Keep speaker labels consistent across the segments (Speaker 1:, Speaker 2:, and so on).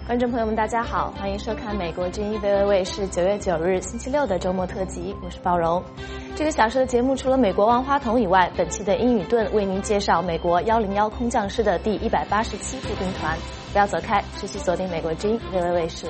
Speaker 1: 观众朋友们，大家好，欢迎收看美国之音 VOA 卫视9月9日星期六的周末特辑，我是包荣。这个小时的节目除了美国万花筒以外，本期的英语盾为您介绍美国101空降师的第187步兵团。不要走开，持续锁定美国之音 VOA 卫视。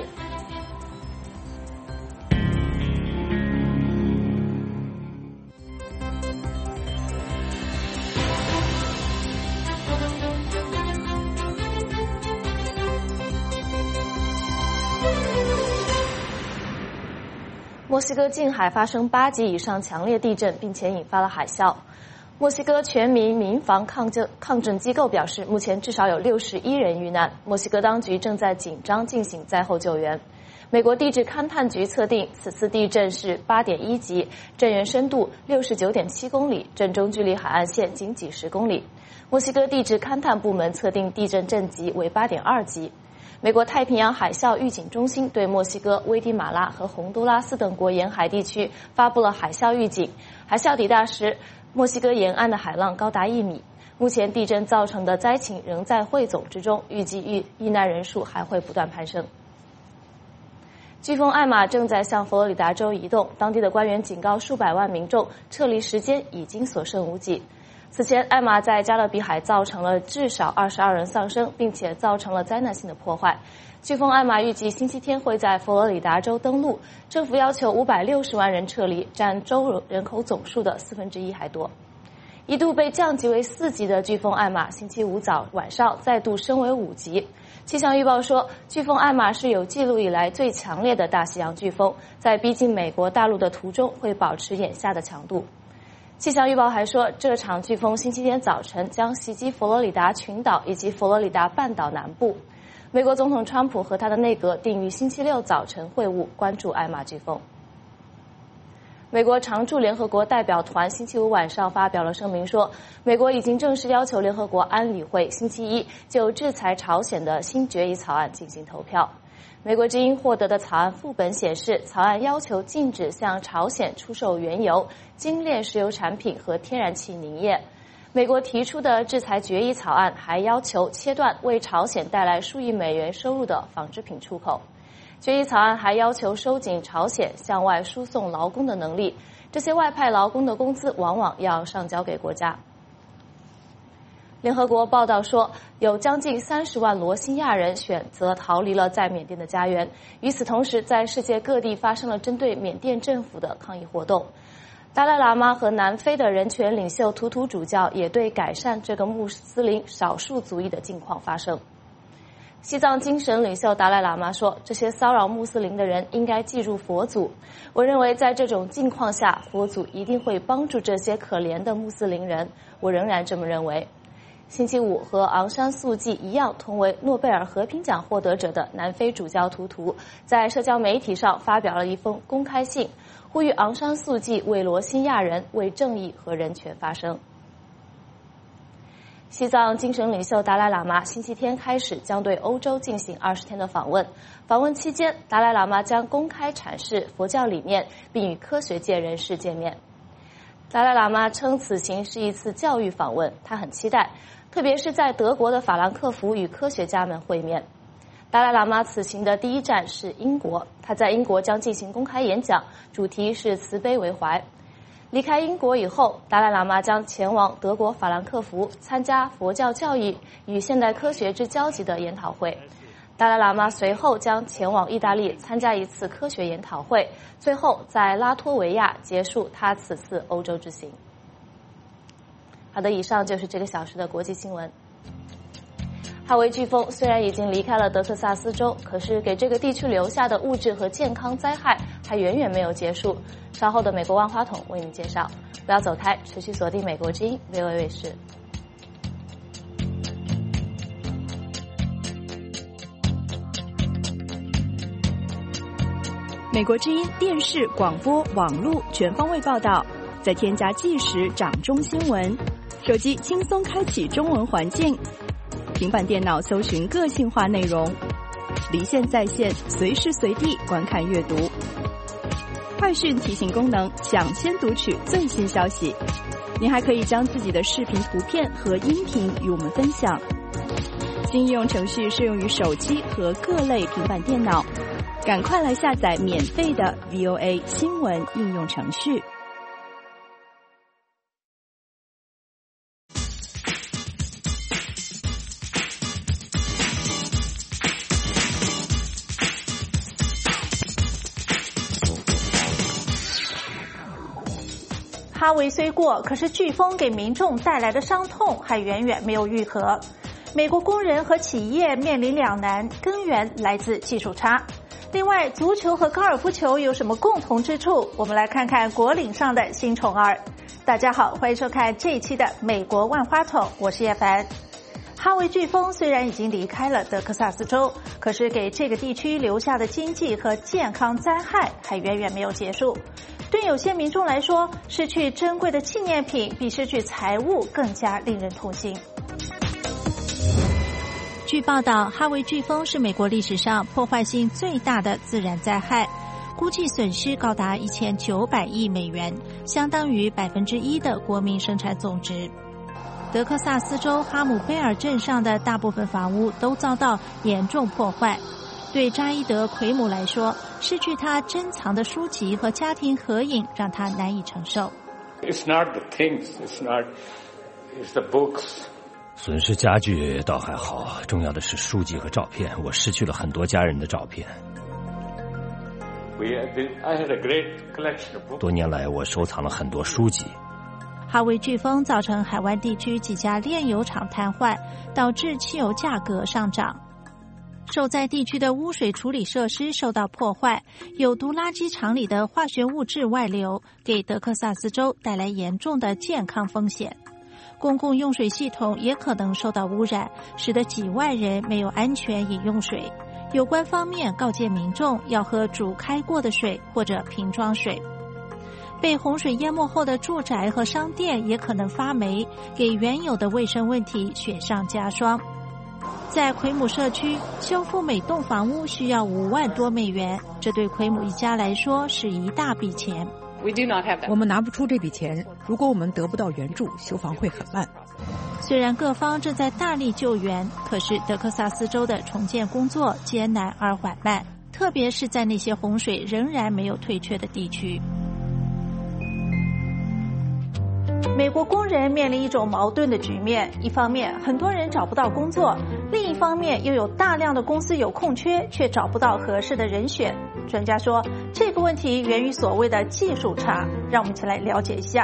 Speaker 1: 墨西哥近海发生8级以上强烈地震，并且引发了海啸。墨西哥全民民防抗震机构表示，目前至少有61人遇难。墨西哥当局正在紧张进行灾后救援。美国地质勘探局测定此次地震是8.1级，震源深度69.7公里，震中距离海岸线仅几十公里。墨西哥地质勘探部门测定地震震级为8.2级。美国太平洋海啸预警中心对墨西哥、危地马拉和洪都拉斯等国沿海地区发布了海啸预警。海啸抵达时，墨西哥沿岸的海浪高达1米。目前地震造成的灾情仍在汇总之中，预计遇难人数还会不断攀升。飓风艾玛正在向佛罗里达州移动，当地的官员警告数百万民众，撤离时间已经所剩无几。此前，艾玛在加勒比海造成了至少22人丧生，并且造成了灾难性的破坏。飓风艾玛预计星期天会在佛罗里达州登陆，政府要求560万人撤离，占州人口总数的1/4还多。一度被降级为4级的飓风艾玛，星期五晚上再度升为5级。气象预报说，飓风艾玛是有记录以来最强烈的大西洋飓风，在逼近美国大陆的途中会保持眼下的强度。气象预报还说，这场飓风星期天早晨将袭击佛罗里达群岛以及佛罗里达半岛南部。美国总统川普和他的内阁定于星期六早晨会晤，关注艾玛飓风。美国常驻联合国代表团星期五晚上发表了声明说，美国已经正式要求联合国安理会星期一就制裁朝鲜的新决议草案进行投票。美国之音获得的草案副本显示，草案要求禁止向朝鲜出售原油、精炼石油产品和天然气凝液。美国提出的制裁决议草案还要求切断为朝鲜带来数亿美元收入的纺织品出口。决议草案还要求收紧朝鲜向外输送劳工的能力，这些外派劳工的工资往往要上交给国家。联合国报道说，有将近30万罗兴亚人选择逃离了在缅甸的家园。与此同时，在世界各地发生了针对缅甸政府的抗议活动。达赖喇嘛和南非的人权领袖图图主教也对改善这个穆斯林少数族裔的境况发声。西藏精神领袖达赖喇嘛说，这些骚扰穆斯林的人应该记住佛祖。我认为在这种境况下，佛祖一定会帮助这些可怜的穆斯林人，我仍然这么认为。星期五和昂山素季一样同为诺贝尔和平奖获得者的南非主教图图在社交媒体上发表了一封公开信，呼吁昂山素季为罗兴亚人、为正义和人权发声。西藏精神领袖达赖喇嘛星期天开始将对欧洲进行20天的访问。访问期间，达赖喇嘛将公开阐释佛教理念，并与科学界人士见面。达赖喇嘛称此行是一次教育访问，他很期待，特别是在德国的法兰克福与科学家们会面。达赖喇嘛此行的第一站是英国，他在英国将进行公开演讲，主题是慈悲为怀。离开英国以后，达赖喇嘛将前往德国法兰克福参加佛教教育与现代科学之交集的研讨会。达赖喇嘛随后将前往意大利参加一次科学研讨会，最后在拉脱维亚结束他此次欧洲之行。好的，以上就是这个小时的国际新闻。哈维飓风虽然已经离开了德克萨斯州，可是给这个地区留下的物质和健康灾害还远远没有结束。稍后的美国万花筒为您介绍，不要走开，持续锁定美国之音 VOA 卫视。
Speaker 2: 美国之音电视、广播、网络全方位报道，再添加即时掌中新闻，手机轻松开启中文环境，平板电脑搜寻个性化内容，离线在线，随时随地观看阅读。快讯提醒功能，抢先读取最新消息。您还可以将自己的视频、图片和音频与我们分享。 新应用程序适用于手机和各类平板电脑，赶快来下载免费的 VOA 新闻应用程序。
Speaker 3: 哈维虽过，可是飓风给民众带来的伤痛还远远没有愈合。美国工人和企业面临两难，根源来自技术差。另外，足球和高尔夫球有什么共同之处？我们来看看国岭上的新宠儿。大家好，欢迎收看这一期的《美国万花筒》，我是叶凡。哈维飓风虽然已经离开了德克萨斯州，可是给这个地区留下的经济和健康灾害还远远没有结束。对有些民众来说，失去珍贵的纪念品比失去财物更加令人痛心。
Speaker 4: 据报道，哈维飓风是美国历史上破坏性最大的自然灾害，估计损失高达1900亿美元，相当于1%的国民生产总值。德克萨斯州哈姆贝尔镇上的大部分房屋都遭到严重破坏。对扎伊德·奎姆来说，失去他珍藏的书籍和家庭合影让他难以承受。
Speaker 5: It's not the things, it's the books.
Speaker 6: 损失家具倒还好，重要的是书籍和照片，我失去了很多家人的照片。
Speaker 5: I had a great collection of books.
Speaker 6: 多年来，我收藏了很多书籍。
Speaker 4: 哈维飓风造成海湾地区几家炼油厂瘫痪，导致汽油价格上涨。受灾地区的污水处理设施受到破坏，有毒垃圾场里的化学物质外流，给德克萨斯州带来严重的健康风险。公共用水系统也可能受到污染，使得几万人没有安全饮用水。有关方面告诫民众要喝煮开过的水或者瓶装水。被洪水淹没后的住宅和商店也可能发霉，给原有的卫生问题雪上加霜。在奎姆社区修复每栋房屋需要5万多美元，这对奎姆一家来说是一大笔钱。
Speaker 7: 我们拿不出这笔钱，如果我们得不到援助，修房会很慢。
Speaker 4: 虽然各方正在大力救援，可是德克萨斯州的重建工作艰难而缓慢，特别是在那些洪水仍然没有退却的地区。
Speaker 3: 美国工人面临一种矛盾的局面，一方面很多人找不到工作，另一方面又有大量的公司有空缺，却找不到合适的人选。专家说，这个问题源于所谓的技术差，让我们一起来了解一下。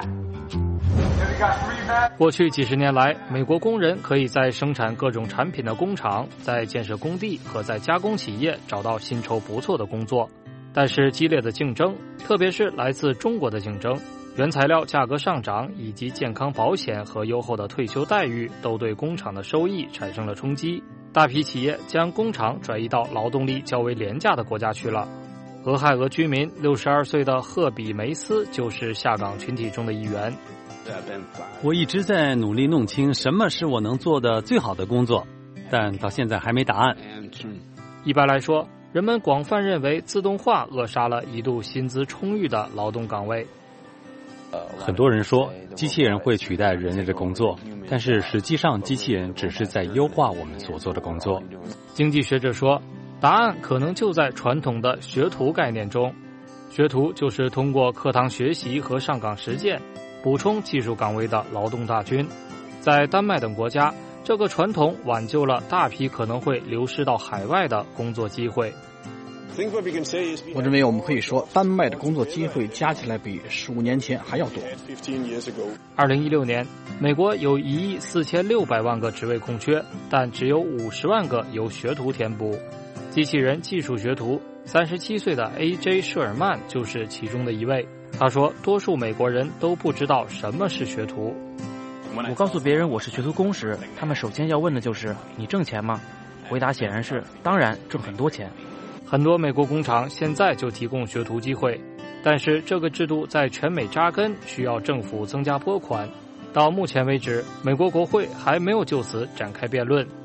Speaker 8: 过去几十年来，美国工人可以在生产各种产品的工厂、在建设工地和在加工企业找到薪酬不错的工作，但是激烈的竞争，特别是来自中国的竞争，原材料价格上涨以及健康保险和优厚的退休待遇都对工厂的收益产生了冲击。大批企业将工厂转移到劳动力较为廉价的国家去了。俄亥俄居民62岁的赫比梅斯就是下岗群体中的一员。
Speaker 9: 我一直在努力弄清什么是我能做的最好的工作，但到现在还没答案。
Speaker 8: 一般来说，人们广泛认为自动化扼杀了一度薪资充裕的劳动岗位。
Speaker 9: 很多人说机器人会取代人类的工作，但是实际上机器人只是在优化我们所做的工作。
Speaker 8: 经济学者说，答案可能就在传统的学徒概念中。学徒就是通过课堂学习和上岗实践补充技术岗位的劳动大军。在丹麦等国家，这个传统挽救了大批可能会流失到海外的工作机会。
Speaker 10: 我认为我们可以说，丹麦的工作机会加起来比15年前还要多。
Speaker 8: 2016年，美国有1.46亿个职位空缺，但只有50万个由学徒填补。机器人技术学徒37岁的 A.J. 舍尔曼就是其中的一位。他说，多数美国人都不知道什么是学徒。
Speaker 11: 我告诉别人我是学徒工时，他们首先要问的就是你挣钱吗？回答显然是当然，挣很多钱。
Speaker 8: 很多美国工厂现在就提供学徒机会，但是这个制度在全美扎根，需要政府增加拨款。到目前为止，美国国会还没有就此展开辩论。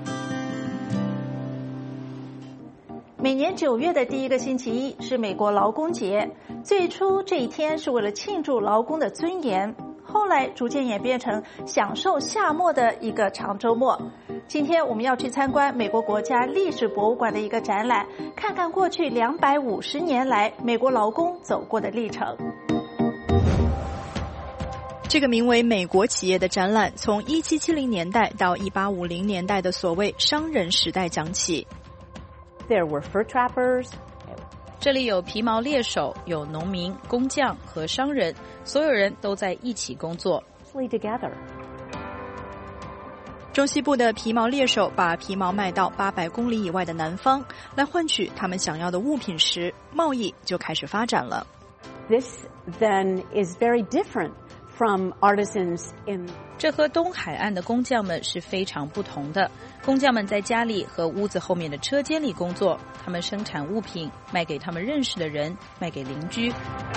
Speaker 3: 每年9月的第一个星期一是美国劳工节，最初这一天是为了庆祝劳工的尊严， 后来逐渐演变成享受夏末的一个长周末。今天我们要去参观美国国家历史博物馆的一个展览，看看过去250年来美国劳工走过的历程。
Speaker 2: 这个名为美国企业的展览，从1770年代到1850年代的所谓商人时代讲起。
Speaker 12: There were fur trappers.
Speaker 13: 这里有皮毛猎手，有农民、工匠和商人，所有人都在一起工作。
Speaker 12: Together.
Speaker 2: 中西部的皮毛猎手把皮毛卖到800公里以外的南方，来换取他们想要的物品时，贸易就开始发展了。
Speaker 12: This then is very different from artisans in
Speaker 13: 这和东海岸的工匠们是非常不同的。工匠们在家里和屋子后面的车间里工作，他们生产物品，卖给他们认识的人，卖给邻居。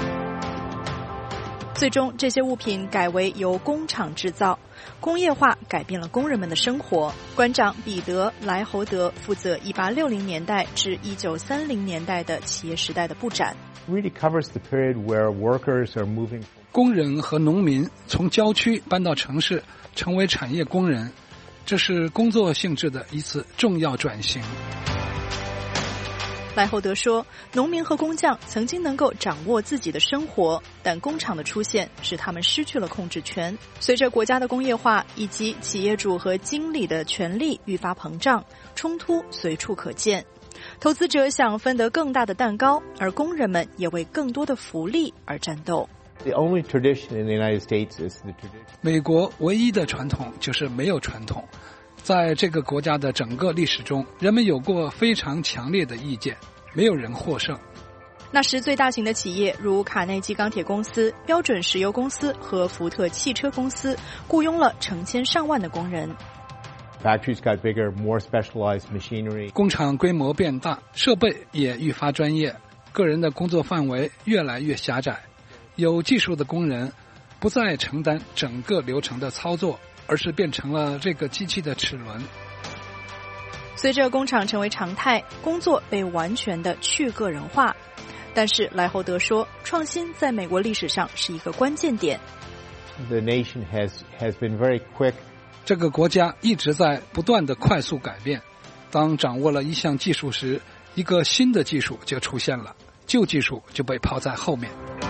Speaker 2: 最终，这些物品改为由工厂制造。工业化改变了工人们的生活。馆长彼得·莱侯德负责1860年代至1930年代的企业时代的布展。
Speaker 14: Really covers the period where workers are moving.
Speaker 10: 工人和农民从郊区搬到城市，成为产业工人，这是工作性质的一次重要转型。
Speaker 2: 莱侯德说，农民和工匠曾经能够掌握自己的生活，但工厂的出现使他们失去了控制权。随着国家的工业化以及企业主和经理的权力愈发膨胀，冲突随处可见。投资者想分得更大的蛋糕，而工人们也为更多的福利而战斗。
Speaker 14: The only tradition in the United States is the tradition.
Speaker 10: 美国唯一的传统就是没有传统。在这个国家的整个历史中，人们有过非常强烈的意见，没有人获胜。
Speaker 2: 那时最大型的企业如卡内基钢铁公司、标准石油公司和福特汽车公司雇佣了成千上万的工人。
Speaker 14: Factories got bigger, more specialized machinery.
Speaker 10: 工厂规模变大，设备也愈发专业，个人的工作范围越来越狭窄。有技术的工人不再承担整个流程的操作，而是变成了这个机器的齿轮。
Speaker 2: 随着工厂成为常态，工作被完全的去个人化。但是莱侯德说，创新在美国历史上是一个关键点。
Speaker 14: The nation has been very quick.
Speaker 10: 这个国家一直在不断的快速改变。当掌握了一项技术时，一个新的技术就出现了，旧技术就被抛在后面。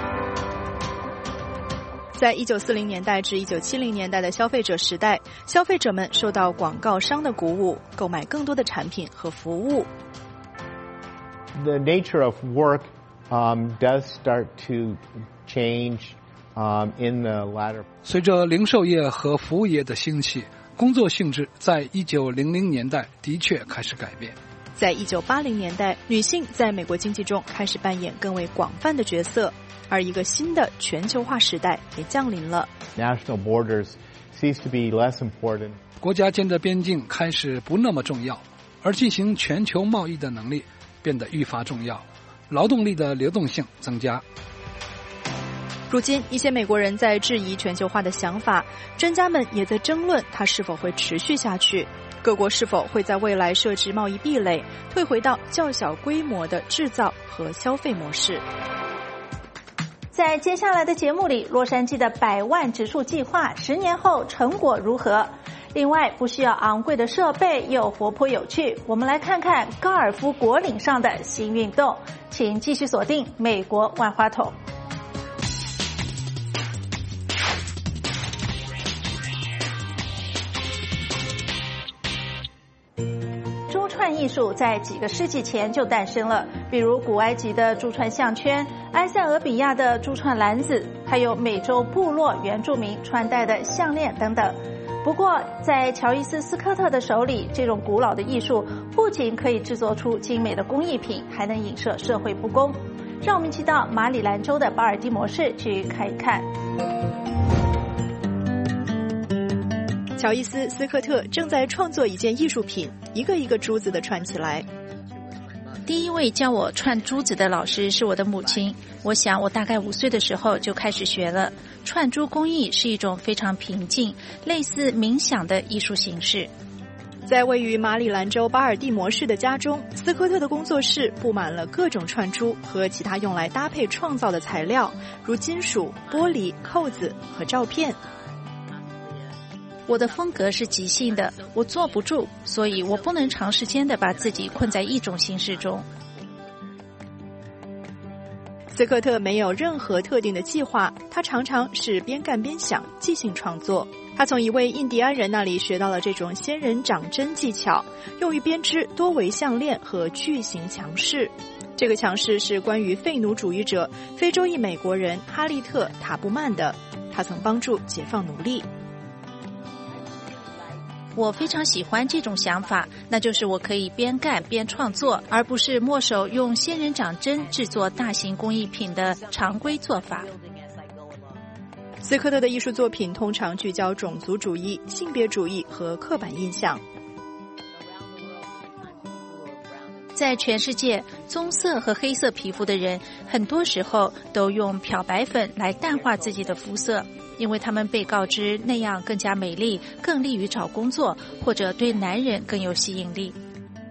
Speaker 10: 在1940年代至1970年代的消费者时代，消费者们受到广告商的鼓舞，购买更多的产品和服务。
Speaker 14: The nature of work does start to change in the latter.
Speaker 10: 随着零售业和服务业的兴起，工作性质在1900年代的确开始改变。在1980年代，女性在美国经济中开始扮演更为广泛的角色。而一个新的全球化时代也降临了。
Speaker 14: National borders cease to be less important.
Speaker 10: 国家间的边境开始不那么重要，而进行全球贸易的能力变得愈发重要，劳动力的流动性增加。如今，一些美国人在质疑全球化的想法，专家们也在争论它是否会持续下去。各国是否会在未来设置贸易壁垒，退回到较小规模的制造和消费模式？
Speaker 3: 在接下来的节目里，洛杉矶的100万植树计划10年后成果如何？另外，不需要昂贵的设备，又活泼有趣。我们来看看高尔夫果岭上的新运动，请继续锁定美国万花筒。珠串艺术在几个世纪前就诞生了，比如古埃及的珠串项圈、埃塞俄比亚的珠串篮子，还有美洲部落原住民穿戴的项链等等。不过，在乔伊斯·斯科特的手里，这种古老的艺术不仅可以制作出精美的工艺品，还能影射社会不公。让我们一起到马里兰州的巴尔的摩市去看一看。
Speaker 2: 乔伊斯·斯科特正在创作一件艺术品，一个一个珠子的串起来。
Speaker 15: 第一位教我串珠子的老师是我的母亲，我想我大概5岁的时候就开始学了。串珠工艺是一种非常平静、类似冥想的艺术形式。
Speaker 2: 在位于马里兰州巴尔的摩市的家中，斯科特的工作室布满了各种串珠和其他用来搭配创造的材料，如金属、玻璃、扣子和照片。
Speaker 15: 我的风格是即兴的，我坐不住，所以我不能长时间的把自己困在一种形式中。
Speaker 2: 斯科特没有任何特定的计划，他常常是边干边想，即兴创作。他从一位印第安人那里学到了这种仙人掌针技巧，用于编织多维项链和巨型墙饰。这个墙饰是关于废奴主义者非洲裔美国人哈利特·塔布曼的，他曾帮助解放奴隶。
Speaker 15: 我非常喜欢这种想法，那就是我可以边干边创作，而不是墨手用仙人掌针制作大型工艺品的常规做法。
Speaker 2: 斯科特的艺术作品通常聚焦种族主义、性别主义和刻板印象。
Speaker 15: 在全世界，棕色和黑色皮肤的人很多时候都用漂白粉来淡化自己的肤色，因为他们被告知那样更加美丽，更利于找工作，或者对男人更有吸引力。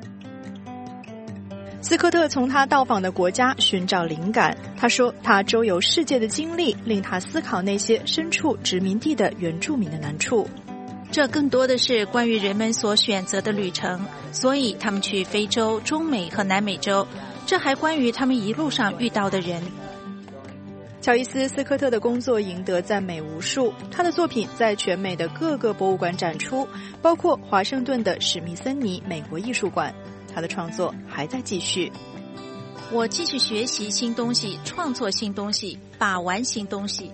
Speaker 2: 斯科特从他到访的国家寻找灵感。他说，他周游世界的经历令他思考那些身处殖民地的原住民的难处。
Speaker 15: 这更多的是关于人们所选择的旅程，所以他们去非洲、中美和南美洲。这还关于他们一路上遇到的人。
Speaker 2: 乔伊斯·斯科特的工作赢得赞美无数，他的作品在全美的各个博物馆展出，包括华盛顿的史密森尼美国艺术馆。他的创作还在继续。
Speaker 15: 我继续学习新东西，创作新东西，把玩新东西。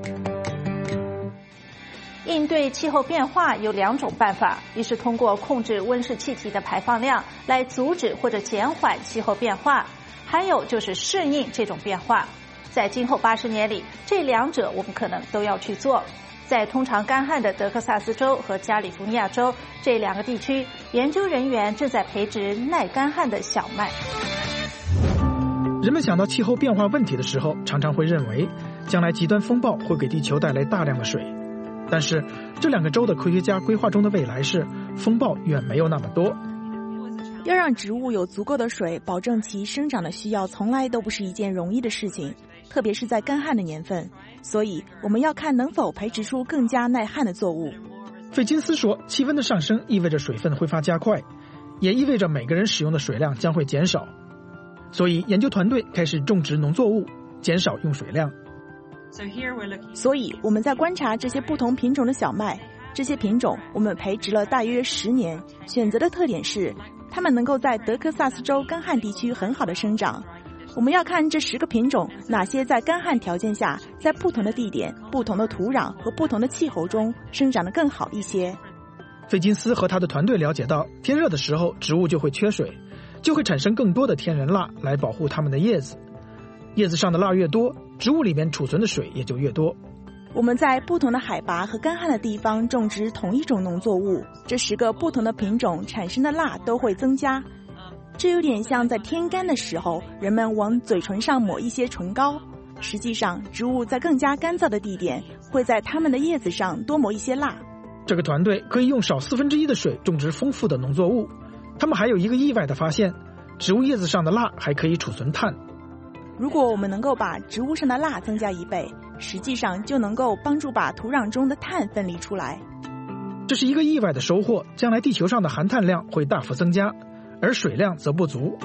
Speaker 3: 应对气候变化有2种办法，一是通过控制温室气体的排放量来阻止或者减缓气候变化，还有就是适应这种变化。在今后80年里，这2者我们可能都要去做。在通常干旱的德克萨斯州和加利福尼亚州这2个地区，研究人员正在培植耐干旱的小麦。
Speaker 16: 人们想到气候变化问题的时候，常常会认为将来极端风暴会给地球带来大量的水。但是这2个州的科学家规划中的未来是，风暴远没有那么多。
Speaker 2: 要让植物有足够的水，保证其生长的需要，从来都不是一件容易的事情，特别是在干旱的年份。所以我们要看能否培植出更加耐旱的作物。
Speaker 16: 费金斯说，气温的上升意味着水分挥发加快，也意味着每个人使用的水量将会减少。所以研究团队开始种植农作物，减少用水量。
Speaker 2: 所以我们在观察这些不同品种的小麦，这些品种我们培植了大约10年，选择的特点是它们能够在德克萨斯州干旱地区很好的生长。我们要看这10个品种哪些在干旱条件下，在不同的地点、不同的土壤和不同的气候中生长得更好一些。
Speaker 16: 费金斯和他的团队了解到，天热的时候植物就会缺水，就会产生更多的天然蜡来保护它们的叶子。叶子上的蜡越多，植物里面储存的水也就越多。
Speaker 2: 我们在不同的海拔和干旱的地方种植同一种农作物，这10个不同的品种产生的蜡都会增加。这有点像在天干的时候，人们往嘴唇上抹一些唇膏。实际上，植物在更加干燥的地点，会在它们的叶子上多抹一些蜡。
Speaker 16: 这个团队可以用少1/4的水种植丰富的农作物。他们还有一个意外的发现，植物叶子上的蜡还可以储存碳。
Speaker 2: 如果我们能够把植物上的蜡增加1倍，实际上就能够帮助把土壤中的碳分离出来。
Speaker 16: 这是一个意外的收获，将来地球上的含碳量会大幅增加，而水量则不足。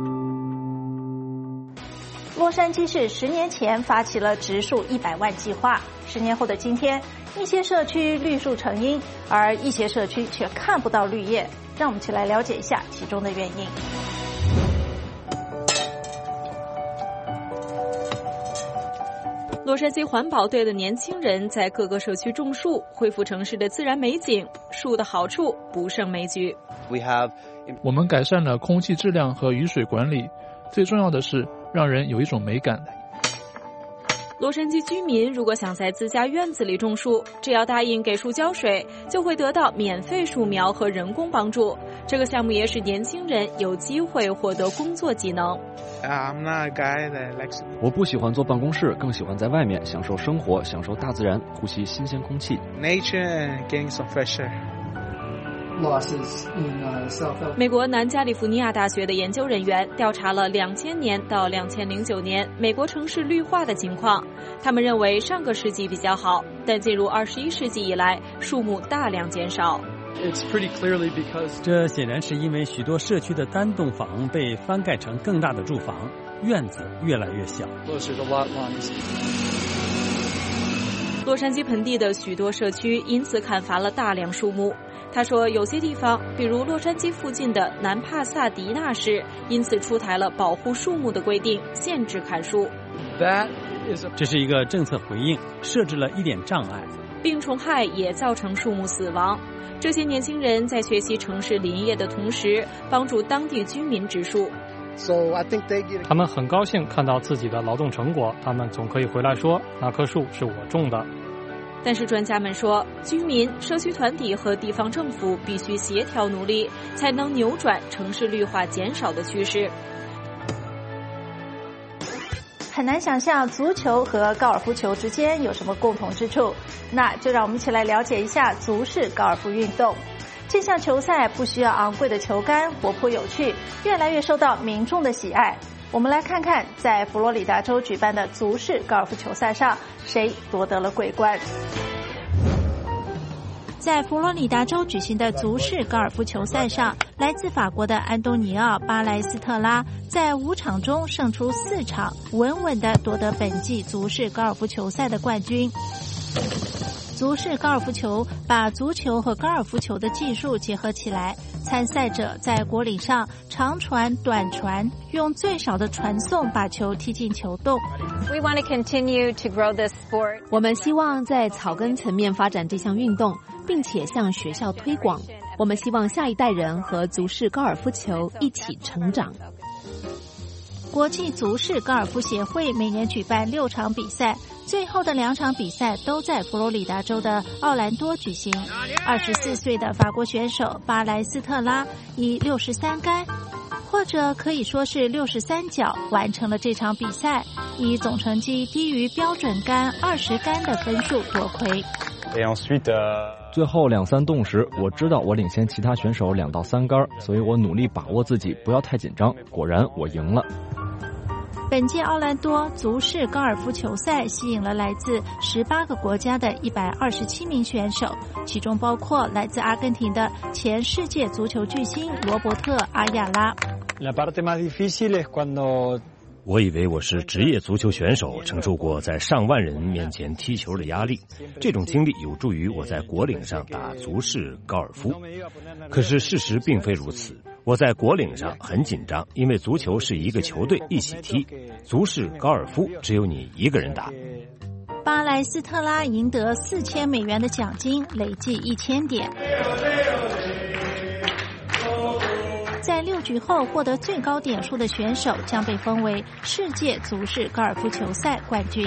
Speaker 3: 洛杉矶市10年前发起了植树100万计划，10年后的今天，一些社区绿树成荫，而一些社区却看不到绿叶。让我们一起来了解一下其中的原因。
Speaker 17: 洛杉矶环保队的年轻人在各个社区种树，恢复城市的自然美景。树的好处不胜枚举。
Speaker 18: 我们改善了空气质量和雨水管理，最重要的是让人有一种美感。
Speaker 17: 洛杉矶居民如果想在自家院子里种树，只要答应给树浇水，就会得到免费树苗和人工帮助。这个项目也使年轻人有机会获得工作技能。
Speaker 19: 我不喜欢坐办公室，更喜欢在外面享受生活，享受大自然，呼吸新鲜空气。
Speaker 17: 美国南加利福尼亚大学的研究人员调查了2000年到2009年美国城市绿化的情况，他们认为上个世纪比较好，但进入21世纪以来，树木大量减少。
Speaker 20: 这显然是因为许多社区的单栋房被翻盖成更大的住房，院子越来越小。
Speaker 17: 洛杉矶盆地的许多社区因此砍伐了大量树木。他说，有些地方，比如洛杉矶附近的南帕萨迪纳市，因此出台了保护树木的规定，限制砍树。
Speaker 20: 这是一个政策回应，设置了一点障碍。
Speaker 17: 病虫害也造成树木死亡。这些年轻人在学习城市林业的同时，帮助当地居民植树。
Speaker 8: 他们很高兴看到自己的劳动成果，他们总可以回来说那棵树是我种的。
Speaker 17: 但是专家们说，居民、社区团体和地方政府必须协调努力，才能扭转城市绿化减少的趋势。
Speaker 3: 很难想象足球和高尔夫球之间有什么共同之处，那就让我们一起来了解一下足式高尔夫运动。这项球赛不需要昂贵的球杆，活泼有趣，越来越受到民众的喜爱。我们来看看在佛罗里达州举办的足式高尔夫球赛上，谁夺得了桂冠。
Speaker 15: 在佛罗里达州举行的足式高尔夫球赛上，来自法国的安东尼奥·巴莱斯特拉在5场中胜出4场，稳稳地夺得本季足式高尔夫球赛的冠军。足式高尔夫球把足球和高尔夫球的技术结合起来，参赛者在果岭上长传、短传，用最少的传送把球踢进球洞。
Speaker 21: 我们希望在草根层面发展这项运动，并且向学校推广。我们希望下一代人和足式高尔夫球一起成长。
Speaker 15: 国际足式高尔夫协会每年举办6场比赛，最后的2场比赛都在佛罗里达州的奥兰多举行。24岁的法国选手巴莱斯特拉以63杆，或者可以说是63脚，完成了这场比赛，以总成绩低于标准杆20杆的分数夺魁。
Speaker 19: 最后2-3洞时，我知道我领先其他选手2到3杆，所以我努力把握自己，不要太紧张。果然，我赢了。
Speaker 15: 本届奥兰多足式高尔夫球赛吸引了来自18个国家的127名选手，其中包括来自阿根廷的前世界足球巨星罗伯特·阿亚拉。
Speaker 6: 我以为我是职业足球选手，承受过在上万人面前踢球的压力，这种经历有助于我在果岭上打足式高尔夫。可是事实并非如此，我在果岭上很紧张，因为足球是一个球队一起踢，足式高尔夫只有你一个人打。
Speaker 15: 巴莱斯特拉赢得4000美元的奖金，累计1000点。在6局后获得最高点数的选手将被封为世界足式高尔夫球赛冠军。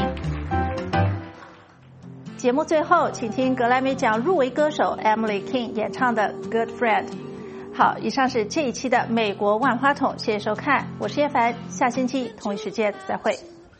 Speaker 3: 节目最后，请听格莱美奖入围歌手 Emily King 演唱的《Good Friend》。好，以上是这一期的美国万花筒，谢谢收看，我是叶凡，下星期同一时间再会。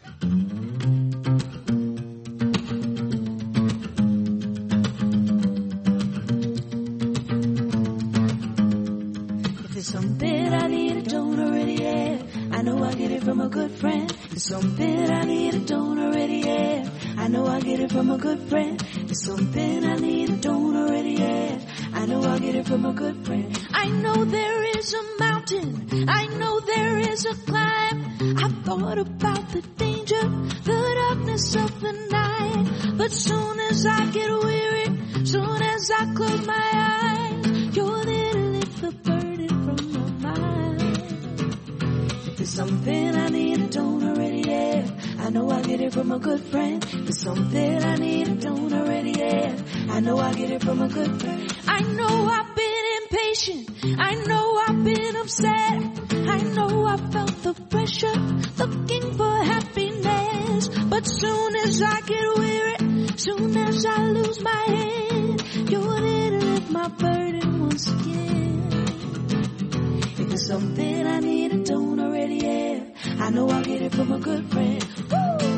Speaker 22: Something I need, I don't already have. I know I get it from a good friend. There's something I need, I don't already have. I know I get it from a good friend. There's something I need, I don't already have. I know I get it from a good friend. I know there is a mountain. I know there is a climb. I've thought about the danger, the darkness of the night. But soon as I get weary, soon as I close my eyes, you're there to lift the burden from my mind. If there's something I need, I don't already have. I know I get it from a good friend. There's something I need, I don't already have. I know I get it from a good friend. I know I've been impatient. I know I've been upset. I know I felt the pressure, looking for happiness. But soon as I get weary, soon as I lose my head, you're there to lift my burden once again. If there's something I need, I don't already have. I know I'll get it from a good friend. Woo!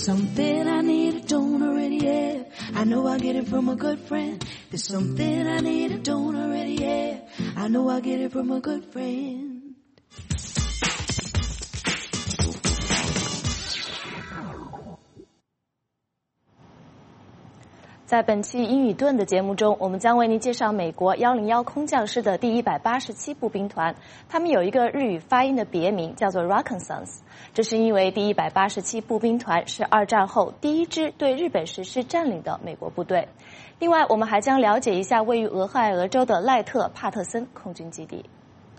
Speaker 22: There's something I need, I don't already have. I know I get it from a good friend. There's something I need, I don't already have. I know I get it from a good friend.
Speaker 1: 在本期英语盾的节目中，我们将为您介绍美国101空降师的第187步兵团。他们有一个日语发音的别名，叫做 Reconnaissance。这是因为第187步兵团是2战后第一支对日本实施占领的美国部队。另外，我们还将了解一下位于俄亥俄州的赖特帕特森空军基地。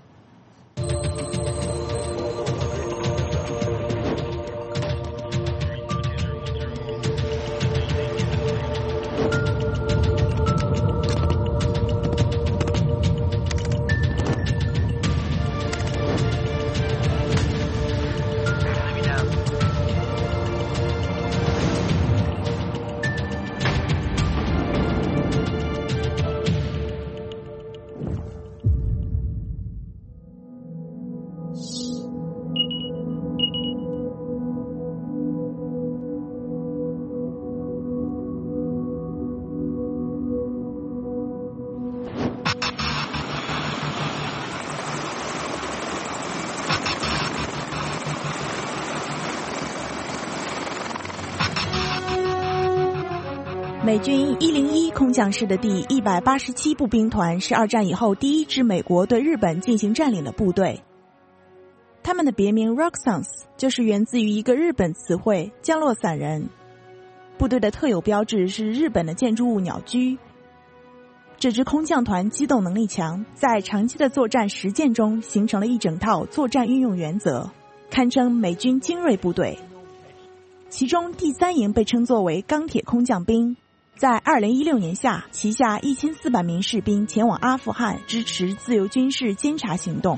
Speaker 2: 美军101空降师的第187步兵团是2战以后第一支美国对日本进行占领的部队。他们的别名 Reconnaissance 就是源自于一个日本词汇降落伞人。部队的特有标志是日本的建筑物鸟居。这支空降团机动能力强，在长期的作战实践中形成了一整套作战运用原则，堪称美军精锐部队。其中第3营被称作为钢铁空降兵，在2016年夏，旗下1400名士兵前往阿富汗支持自由军事监察行动。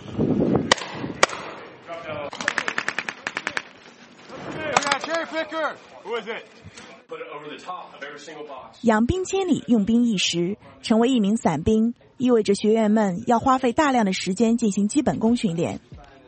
Speaker 2: 养兵千里，用兵一时，成为一名伞兵，意味着学员们要花费大量的时间进行基本功训练，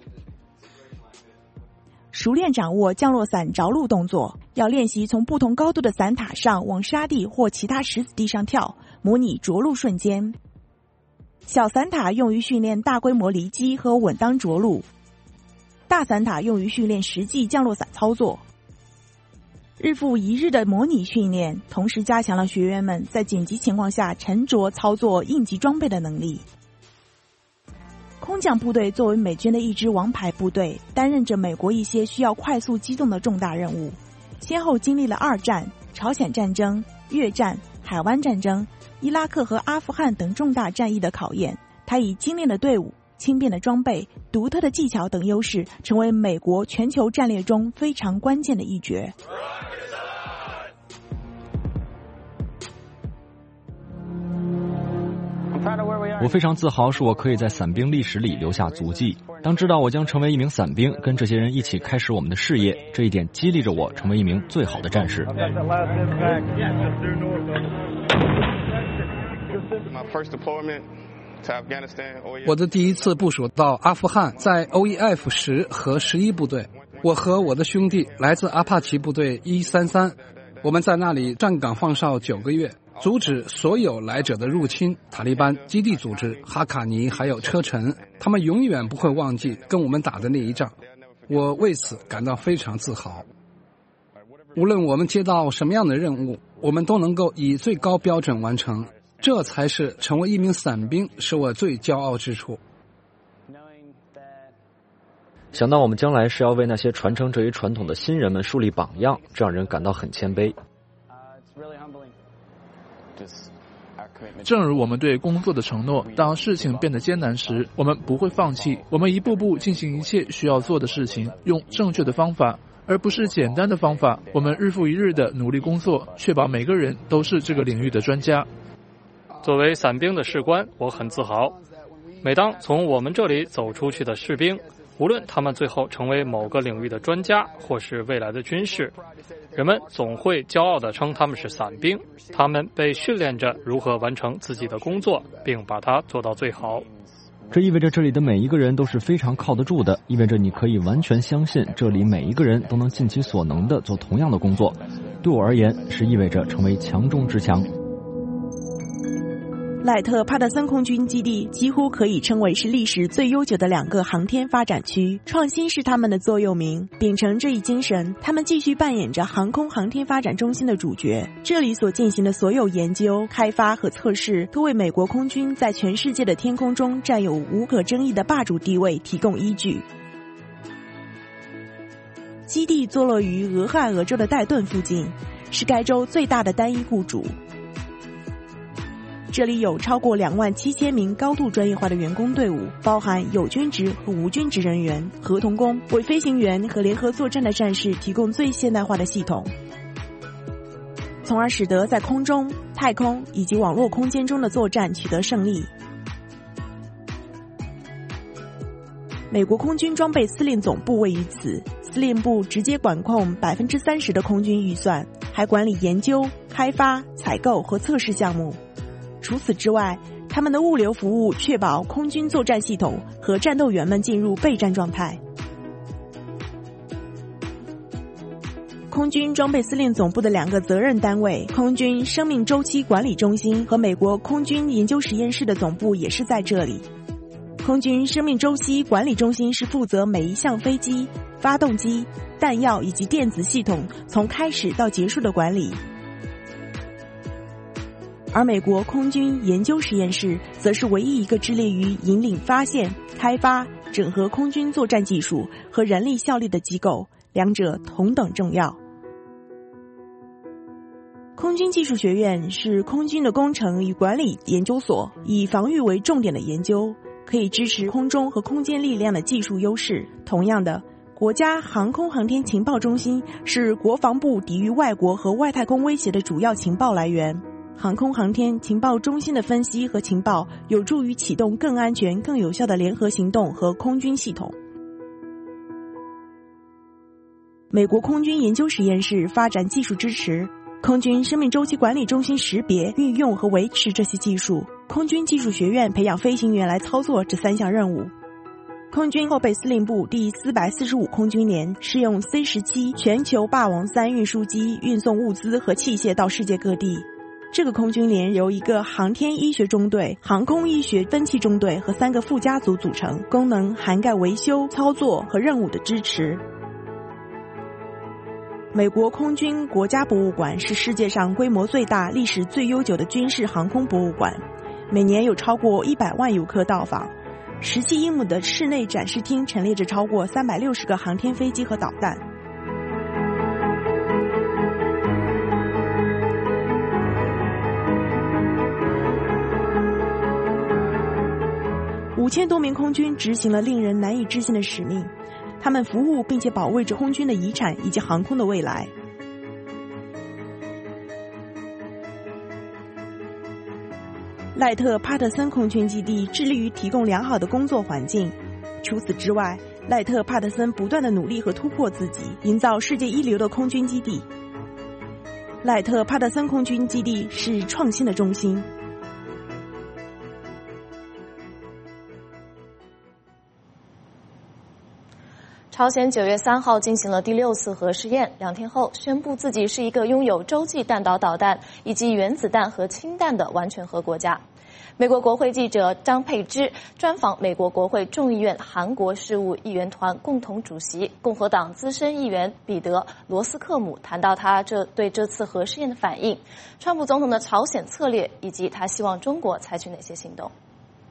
Speaker 2: 熟练掌握降落伞着陆动作，要练习从不同高度的伞塔上往沙地或其他石子地上跳，模拟着陆瞬间。小伞塔用于训练大规模离机和稳当着陆，大伞塔用于训练实际降落伞操作。日复一日的模拟训练，同时加强了学员们在紧急情况下沉着操作应急装备的能力。空降部队作为美军的一支王牌部队，担任着美国一些需要快速机动的重大任务，先后经历了2战、朝鲜战争、越战、海湾战争、伊拉克和阿富汗等重大战役的考验。他以精练的队伍、轻便的装备、独特的技巧等优势，成为美国全球战略中非常关键的一角。
Speaker 19: 我非常自豪，是我可以在伞兵历史里留下足迹。当知道我将成为一名伞兵，跟这些人一起开始我们的事业，这一点激励着我成为一名最好的战士。
Speaker 10: 我的第一次部署到阿富汗，在 OEF 10和11部队，我和我的兄弟来自阿帕奇部队133，我们在那里站岗放哨9个月，阻止所有来者的入侵。塔利班、基地组织、哈卡尼还有车臣，他们永远不会忘记跟我们打的那一仗，我为此感到非常自豪。无论我们接到什么样的任务，我们都能够以最高标准完成，这才是成为一名伞兵使我最骄傲之处。
Speaker 19: 想到我们将来是要为那些传承这一传统的新人们树立榜样，这让人感到很谦卑。
Speaker 18: 正如我们对工作的承诺，当事情变得艰难时，我们不会放弃，我们一步步进行一切需要做的事情，用正确的方法，而不是简单的方法。我们日复一日的努力工作，确保每个人都是这个领域的专家。
Speaker 8: 作为伞兵的士官，我很自豪。每当从我们这里走出去的士兵，无论他们最后成为某个领域的专家或是未来的军事，人们总会骄傲地称他们是伞兵。他们被训练着如何完成自己的工作，并把它做到最好。
Speaker 19: 这意味着这里的每一个人都是非常靠得住的，意味着你可以完全相信这里每一个人都能尽其所能地做同样的工作。对我而言，是意味着成为强中之强。
Speaker 5: 赖特帕特森空军基地几乎可以称为是历史最悠久的2个航天发展区，创新是他们的座右铭。秉承这一精神，他们继续扮演着航空航天发展中心的主角。这里所进行的所有研究、开发和测试，都为美国空军在全世界的天空中占有无可争议的霸主地位提供依据。基地坐落于俄亥俄州的戴顿附近，是该州最大的单一雇主。这里有超过27000名高度专业化的员工队伍，包含有军职和无军职人员、合同工，为飞行员和联合作战的战士提供最现代化的系统，从而使得在空中、太空以及网络空间中的作战取得胜利。美国空军装备司令总部位于此，司令部直接管控30%的空军预算，还管理研究、开发、采购和测试项目。除此之外，他们的物流服务确保空军作战系统和战斗员们进入备战状态。空军装备司令总部的2个责任单位，空军生命周期管理中心和美国空军研究实验室的总部也是在这里。空军生命周期管理中心是负责每一项飞机、发动机、弹药以及电子系统从开始到结束的管理。而美国空军研究实验室则是唯一一个致力于引领发现、开发、整合空军作战技术和人力效率的机构，两者同等重要。空军技术学院是空军的工程与管理研究所，以防御为重点的研究，可以支持空中和空间力量的技术优势。同样的，国家航空航天情报中心是国防部抵御外国和外太空威胁的主要情报来源。航空航天情报中心的分析和情报有助于启动更安全、更有效的联合行动和空军系统。美国空军研究实验室发展技术支持，空军生命周期管理中心识别、运用和维持这些技术，空军技术学院培养飞行员来操作这3项任务。空军后备司令部第445空军连是用 C-17 全球霸王3运输机运送物资和器械到世界各地。这个空军连由一个航天医学中队、航空医学分期中队和3个附加组组成，功能涵盖维修、操作和任务的支持。美国空军国家博物馆是世界上规模最大、历史最悠久的军事航空博物馆，每年有超过100万游客到访。17英亩的室内展示厅陈列着超过360个航天飞机和导弹。5000多名空军执行了令人难以置信的使命，他们服务并且保卫着空军的遗产以及航空的未来。赖特帕特森空军基地致力于提供良好的工作环境。除此之外，赖特帕特森不断地努力和突破自己，营造世界一流的空军基地。赖特帕特森空军基地是创新的中心。
Speaker 1: 朝鲜9月3号进行了第6次核试验，2天后宣布自己是一个拥有洲际弹道导弹以及原子弹和氢弹的完全核国家。美国国会记者张佩芝专访美国国会众议院韩国事务议员团共同主席共和党资深议员彼得·罗斯克姆，谈到他对这次核试验的反应，川普总统的朝鲜策略，以及他希望中国采取哪些行动。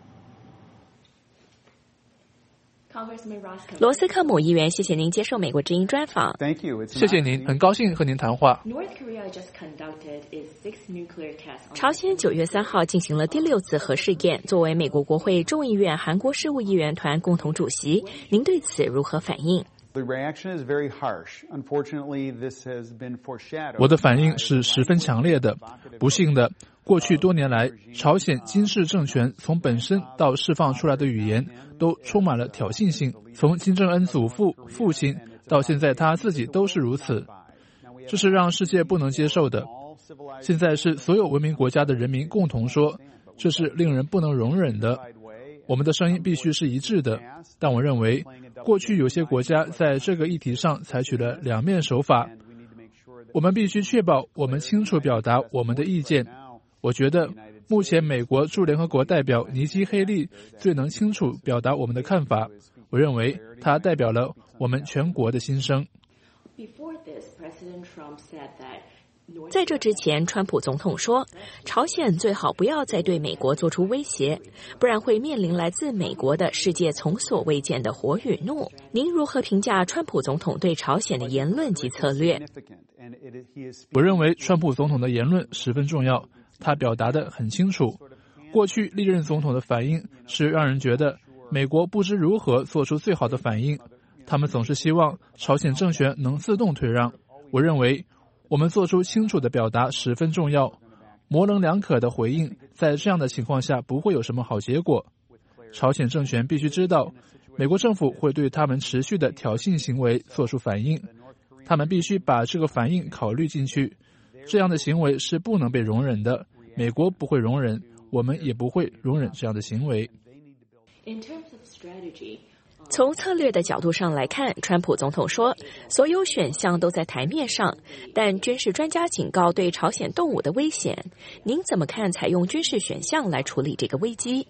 Speaker 7: 罗斯克姆议员，谢谢您接受美国之音专访。
Speaker 18: 谢谢您，很高兴和您谈话。
Speaker 7: 朝鲜9月3号进行了第6次核试验，作为美国国会众议院韩国事务议员团共同主席，您对此如何反应？
Speaker 18: 我的反应是十分强烈的。不幸的，过去多年来，朝鲜金氏政权从本身到释放出来的语言都充满了挑衅性，从金正恩祖父、父亲到现在他自己都是如此，这是让世界不能接受的。现在是所有文明国家的人民共同说，这是令人不能容忍的。 我们的声音必须是一致的。但我认为，过去有些国家在这个议题上采取了两面手法。我们必须确保我们清楚表达我们的意见。我觉得目前美国驻联合国代表尼基·黑利最能清楚表达我们的看法。我认为他代表了我们全国的心声。
Speaker 7: 在这之前，川普总统说，朝鲜最好不要再对美国做出威胁，不然会面临来自美国的世界从所未见的火与怒。您如何评价川普总统对朝鲜的言论及策略？
Speaker 18: 我认为川普总统的言论十分重要，他表达得很清楚。过去历任总统的反应是让人觉得美国不知如何做出最好的反应，他们总是希望朝鲜政权能自动退让。我认为我们做出清楚的表达十分重要，模棱两可的回应在这样的情况下不会有什么好结果。朝鲜政权必须知道，美国政府会对他们持续的挑衅行为做出反应，他们必须把这个反应考虑进去。这样的行为是不能被容忍的，美国不会容忍，我们也不会容忍这样的行为。
Speaker 7: 从策略的角度上来看，川普总统说，所有选项都在台面上，但军事专家警告对朝鲜动武的危险。您怎么看采用军事选项来处理这个危机？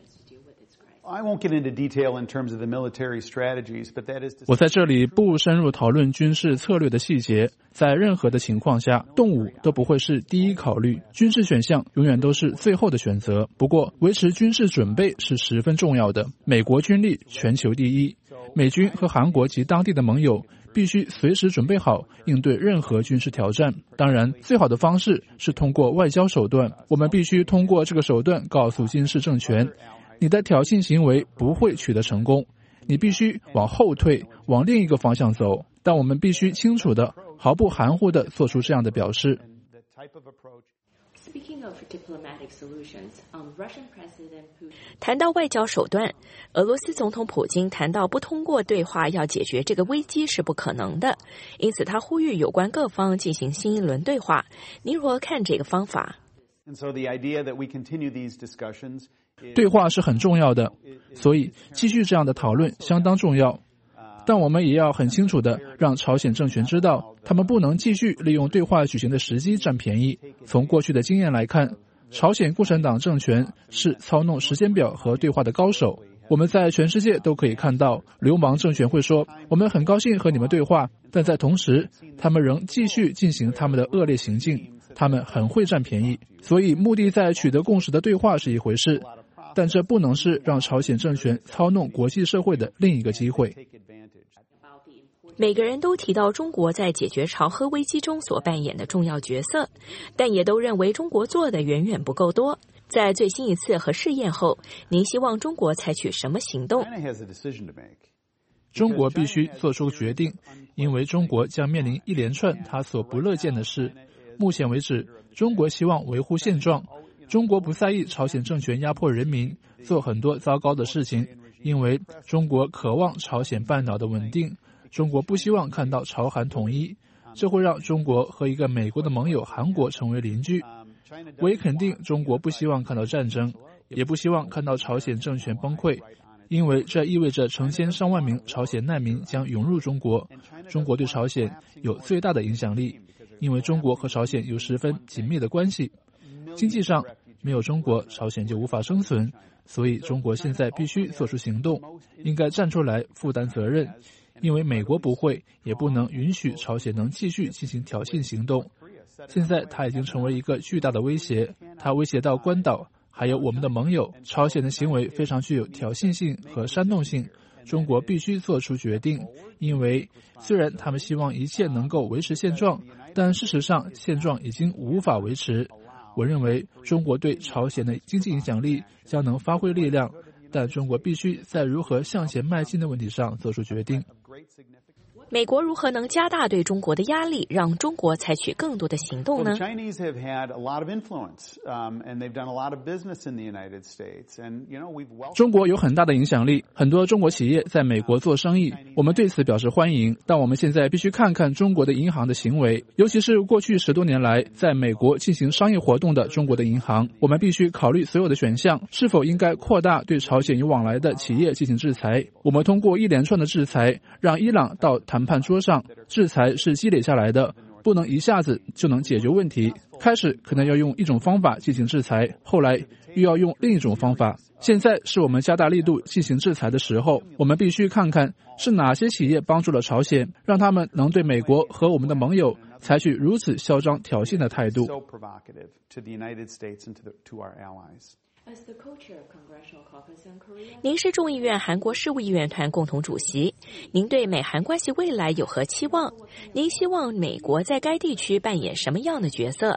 Speaker 18: 我在这里不深入讨论军事策略的细节，在任何的情况下，动武都不会是第一考虑，军事选项永远都是最后的选择。不过，维持军事准备是十分重要的。美国军力全球第一，美军和韩国及当地的盟友必须随时准备好应对任何军事挑战。当然，最好的方式是通过外交手段，我们必须通过这个手段告诉金氏政权，你的挑衅行为不会取得成功，你必须往后退，往另一个方向走。但我们必须清楚的、毫不含糊的做出这样的表示。
Speaker 7: 谈到外交手段，俄罗斯总统普京谈到不通过对话要解决这个危机是不可能的，因此他呼吁有关各方进行新一轮对话。您如何看这个方法？
Speaker 18: 对话是很重要的，所以继续这样的讨论相当重要。但我们也要很清楚地让朝鲜政权知道，他们不能继续利用对话举行的时机占便宜。从过去的经验来看，朝鲜共产党政权是操弄时间表和对话的高手。我们在全世界都可以看到，流氓政权会说，我们很高兴和你们对话，但在同时，他们仍继续进行他们的恶劣行径。他们很会占便宜，所以目的在取得共识的对话是一回事，但这不能是让朝鲜政权操弄国际社会的另一个机会。
Speaker 7: 每个人都提到中国在解决朝核危机中所扮演的重要角色，但也都认为中国做的远远不够多。在最新一次核试验后，您希望中国采取什么行动？
Speaker 18: 中国必须做出决定，因为中国将面临一连串他所不乐见的事。目前为止，中国希望维护现状，中国不在意朝鲜政权压迫人民，做很多糟糕的事情，因为中国渴望朝鲜半岛的稳定，中国不希望看到朝韩统一，这会让中国和一个美国的盟友韩国成为邻居。我也肯定中国不希望看到战争，也不希望看到朝鲜政权崩溃，因为这意味着成千上万名朝鲜难民将涌入中国。中国对朝鲜有最大的影响力，因为中国和朝鲜有十分紧密的关系。经济上，没有中国，朝鲜就无法生存，所以中国现在必须做出行动，应该站出来负担责任，因为美国不会，也不能允许朝鲜能继续进行挑衅行动。现在它已经成为一个巨大的威胁，它威胁到关岛，还有我们的盟友。朝鲜的行为非常具有挑衅性和煽动性，中国必须做出决定，因为虽然他们希望一切能够维持现状，但事实上现状已经无法维持。我认为中国对朝鲜的经济影响力将能发挥力量，但中国必须在如何向前迈进的问题上做出决定。
Speaker 7: 美国如何能加大对中国的压力，让中国采取更多的行动呢？
Speaker 18: 中国有很大的影响力，很多中国企业在美国做生意，我们对此表示欢迎。但我们现在必须看看中国的银行的行为，尤其是过去10多年来在美国进行商业活动的中国的银行。我们必须考虑所有的选项，是否应该扩大对朝鲜有往来的企业进行制裁。我们通过一连串的制裁，让伊朗到谈判桌上。制裁是积累下来的，不能一下子就能解决问题。开始可能要用一种方法进行制裁，后来又要用另一种方法。现在是我们加大力度进行制裁的时候，我们必须看看是哪些企业帮助了朝鲜，让他们能对美国和我们的盟友采取如此嚣张挑衅的态度。
Speaker 7: 您是众议院韩国事务议员团共同主席，您对美韩关系未来有何期望？您希望美国在该地区扮演什么样的角色？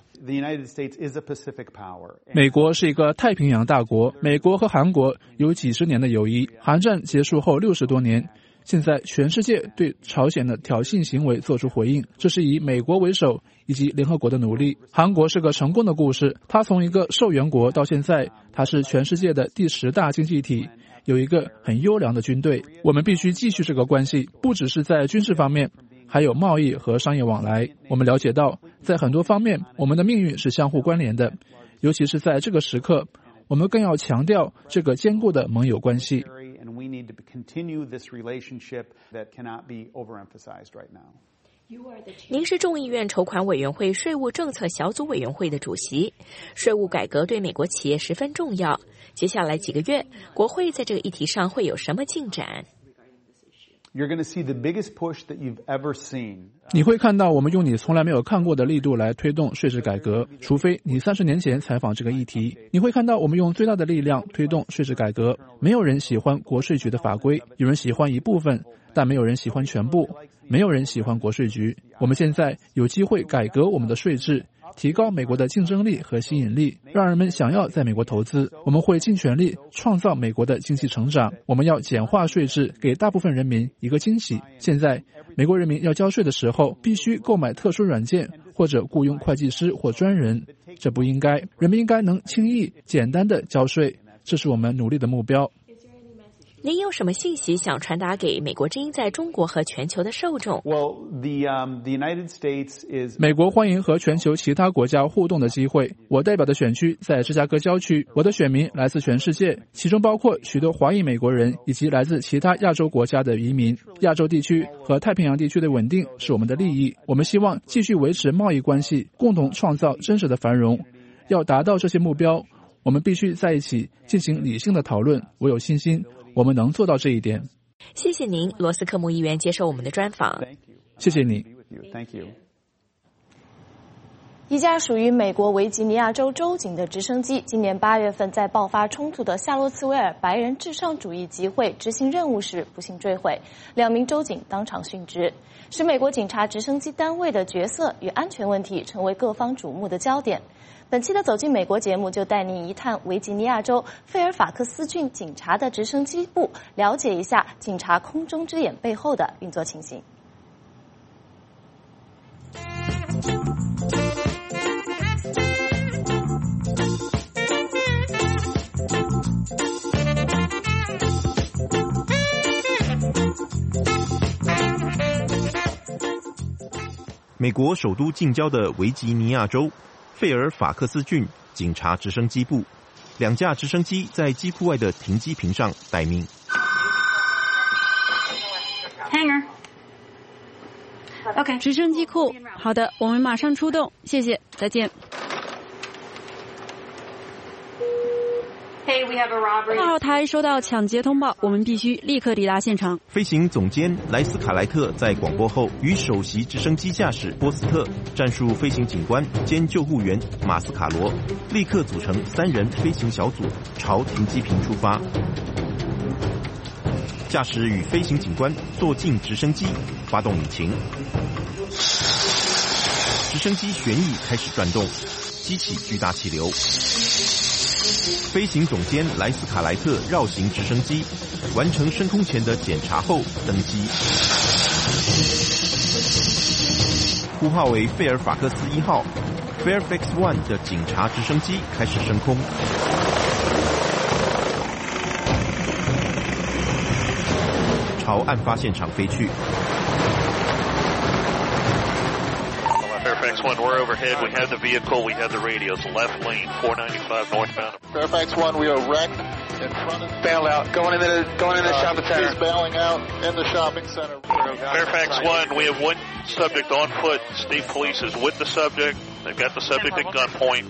Speaker 18: 美国是一个太平洋大国，美国和韩国有几十年的友谊，韩战结束后60多年。现在全世界对朝鲜的挑衅行为做出回应，这是以美国为首以及联合国的努力。韩国是个成功的故事，它从一个受援国到现在，它是全世界的第10大经济体，有一个很优良的军队。我们必须继续这个关系，不只是在军事方面，还有贸易和商业往来。我们了解到，在很多方面，我们的命运是相互关联的，尤其是在这个时刻，我们更要强调这个坚固的盟友关系。
Speaker 4: We need to continue this relationship that cannot be overemphasized right now.
Speaker 7: 您是众议院筹款委员会税务政策小组委员会的主席，税务改革对美国企业十分重要。接下来几个月，国会在这个议题上会有什么进展
Speaker 4: ？You're going to see the biggest push that you've ever seen.
Speaker 18: 你会看到我们用你从来没有看过的力度来推动税制改革，除非你30年前采访这个议题。你会看到我们用最大的力量推动税制改革。没有人喜欢国税局的法规，有人喜欢一部分，但没有人喜欢全部。没有人喜欢国税局。我们现在有机会改革我们的税制，提高美国的竞争力和吸引力，让人们想要在美国投资。我们会尽全力创造美国的经济成长。我们要简化税制，给大部分人民一个惊喜。现在美国人民要交税的时候，必须购买特殊软件或者雇佣会计师或专人，这不应该。人们应该能轻易简单的交税，这是我们努力的目标。
Speaker 7: 您有什么信息想传达给美国之音在中国和全球的受众？
Speaker 4: The United States is
Speaker 18: 美国欢迎和全球其他国家互动的机会。我代表的选区在芝加哥郊区，我的选民来自全世界，其中包括许多华裔美国人以及来自其他亚洲国家的移民。亚洲地区和太平洋地区的稳定是我们的利益，我们希望继续维持贸易关系，共同创造真实的繁荣。要达到这些目标，我们必须在一起进行理性的讨论。我有信心我们能做到这一点。
Speaker 7: 谢谢您，罗斯科姆议员接受我们的专访。
Speaker 18: 谢谢你。
Speaker 1: 一架属于美国维吉尼亚州州警的直升机，今年8月份在爆发冲突的夏洛茨维尔白人至上主义集会执行任务时不幸坠毁，2名州警当场殉职，使美国警察直升机单位的角色与安全问题成为各方瞩目的焦点。本期的走进美国节目就带您一探维吉尼亚州费尔法克斯郡警察的直升机部，了解一下警察空中之眼背后的运作情形。
Speaker 9: 美国首都近郊的维吉尼亚州费尔法克斯郡警察直升机部，2架直升机在机库外的停机坪上待命。
Speaker 23: Hangar。OK， 直升机库，好的，我们马上出动，谢谢，再见。2号台收到抢劫通报，我们必须立刻抵达现场。
Speaker 9: 飞行总监莱斯卡莱特在广播后，与首席直升机驾驶波斯特、战术飞行警官兼救护员马斯卡罗立刻组成3人飞行小组，朝停机坪出发。驾驶与飞行警官坐进直升机，发动引擎，直升机旋翼开始转动，激起巨大气流。飞行总监莱斯卡莱特绕行直升机，完成升空前的检查后登机。 呼号为费尔法克斯1号 Fairfax One 的警察直升机开始升空，朝案发现场飞去。
Speaker 11: Fairfax One, we're overhead. We have the vehicle. We have the radios. Left lane, 495 northbound.
Speaker 12: Fairfax One, we are wrecked in front of.
Speaker 11: Bail out. Going into the shopping center.
Speaker 12: He's bailing out in the shopping center.
Speaker 11: Fairfax One, we have one subject on foot. State Police is with the subject. They've got the subject at gunpoint.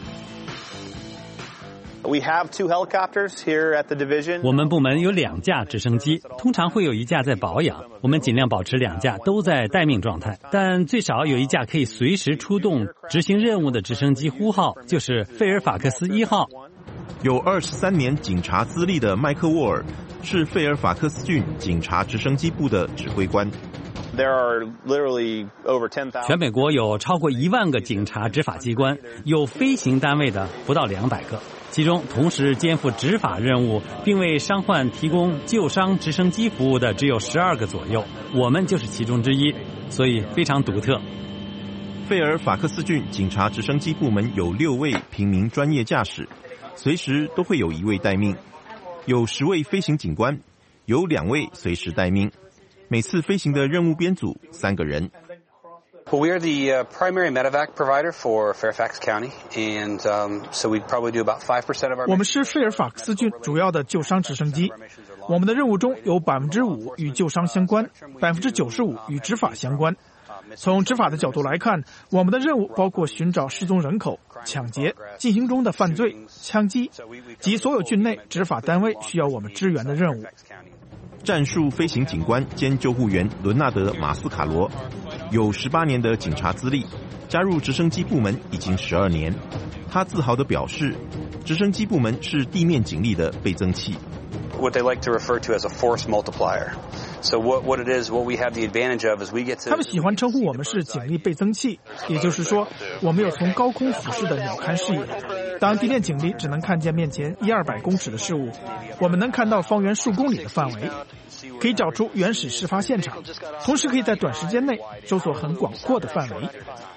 Speaker 13: We have 2 helicopters here at the division.
Speaker 20: 我们部门有2架直升机，通常会有1架在保养。我们尽量保持2架都在待命状态，但最少有1架可以随时出动执行任务的直升机呼号，就是费尔法克斯1号。
Speaker 9: 有23年警察资历的麦克沃尔是费尔法克斯郡警察直升机部的指挥官。
Speaker 13: There are literally over 10,000.
Speaker 20: 全美国有超过1万个警察执法机关，有飞行单位的不到200个。其中同时肩负执法任务并为伤患提供救伤直升机服务的只有12个左右，我们就是其中之一，所以非常独特。
Speaker 9: 费尔法克斯郡警察直升机部门有6位平民专业驾驶，随时都会有1位待命，有10位飞行警官，有2位随时待命，每次飞行的任务编组3个人。
Speaker 24: Well, we are the primary medevac provider for Fairfax County, and so we probably do about 5% of our.
Speaker 16: 我们是费尔法克斯郡主要的救伤直升机，我们的任务中有 5% 与救伤相关， 95% 与执法相关。从执法的角度来看，我们的任务包括寻找失踪人口、抢劫、进行中的犯罪、枪击及所有郡内执法单位需要我们支援的任务。
Speaker 9: 战术飞行警官兼救护员伦纳德·马斯卡罗有18年的警察资历，加入直升机部门已经12年。他自豪地表示，直升机部门是地面警力的倍增器。
Speaker 24: What they like to refer to as a force multiplier. So what it is, what we have the advantage of is we get to.
Speaker 16: 他们喜欢称呼我们是警力倍增器，也就是说，我们有从高空俯视的鸟瞰视野。当地面警力只能看见面前100-200公尺的事物，我们能看到方圆数公里的范围，可以找出原始事发现场，同时可以在短时间内搜索很广阔的范围。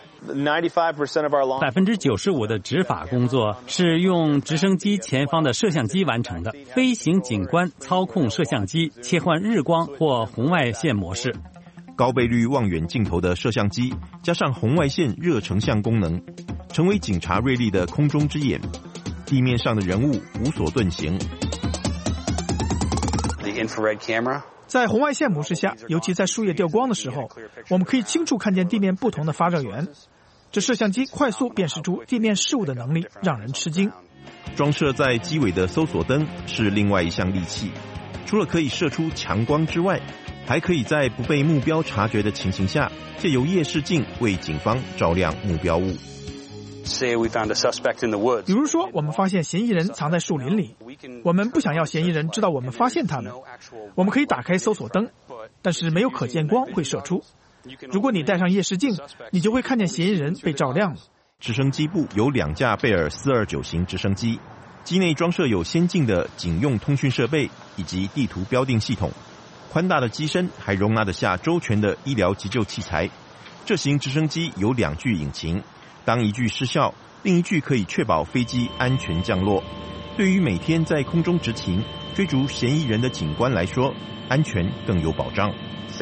Speaker 20: 95% 的执法工作是用直升机前方的摄像机完成的，飞行警官操控摄像机切换日光或红外线模式。
Speaker 9: 高倍率望远镜头的摄像机加上红外线热成像功能，成为警察锐利的空中之眼，地面上的人物无所遁形。
Speaker 16: 在红外线模式下，尤其在树叶掉光的时候，我们可以清楚看见地面不同的发热源。这摄像机快速辨识出地面事物的能力让人吃惊。
Speaker 9: 装设在机尾的搜索灯是另外一项利器，除了可以射出强光之外，还可以在不被目标察觉的情形下，借由夜视镜为警方照亮目标物。
Speaker 16: 比如说，我们发现嫌疑人藏在树林里，我们不想要嫌疑人知道我们发现他们，我们可以打开搜索灯，但是没有可见光会射出。如果你带上夜视镜，你就会看见嫌疑人被照亮了。
Speaker 9: 直升机部有2架贝尔429型直升机，机内装设有先进的警用通讯设备以及地图标定系统，宽大的机身还容纳得下周全的医疗急救器材。这型直升机有2具引擎，当一具失效，另一具可以确保飞机安全降落。对于每天在空中执勤追逐嫌疑人的警官来说，安全更有保障。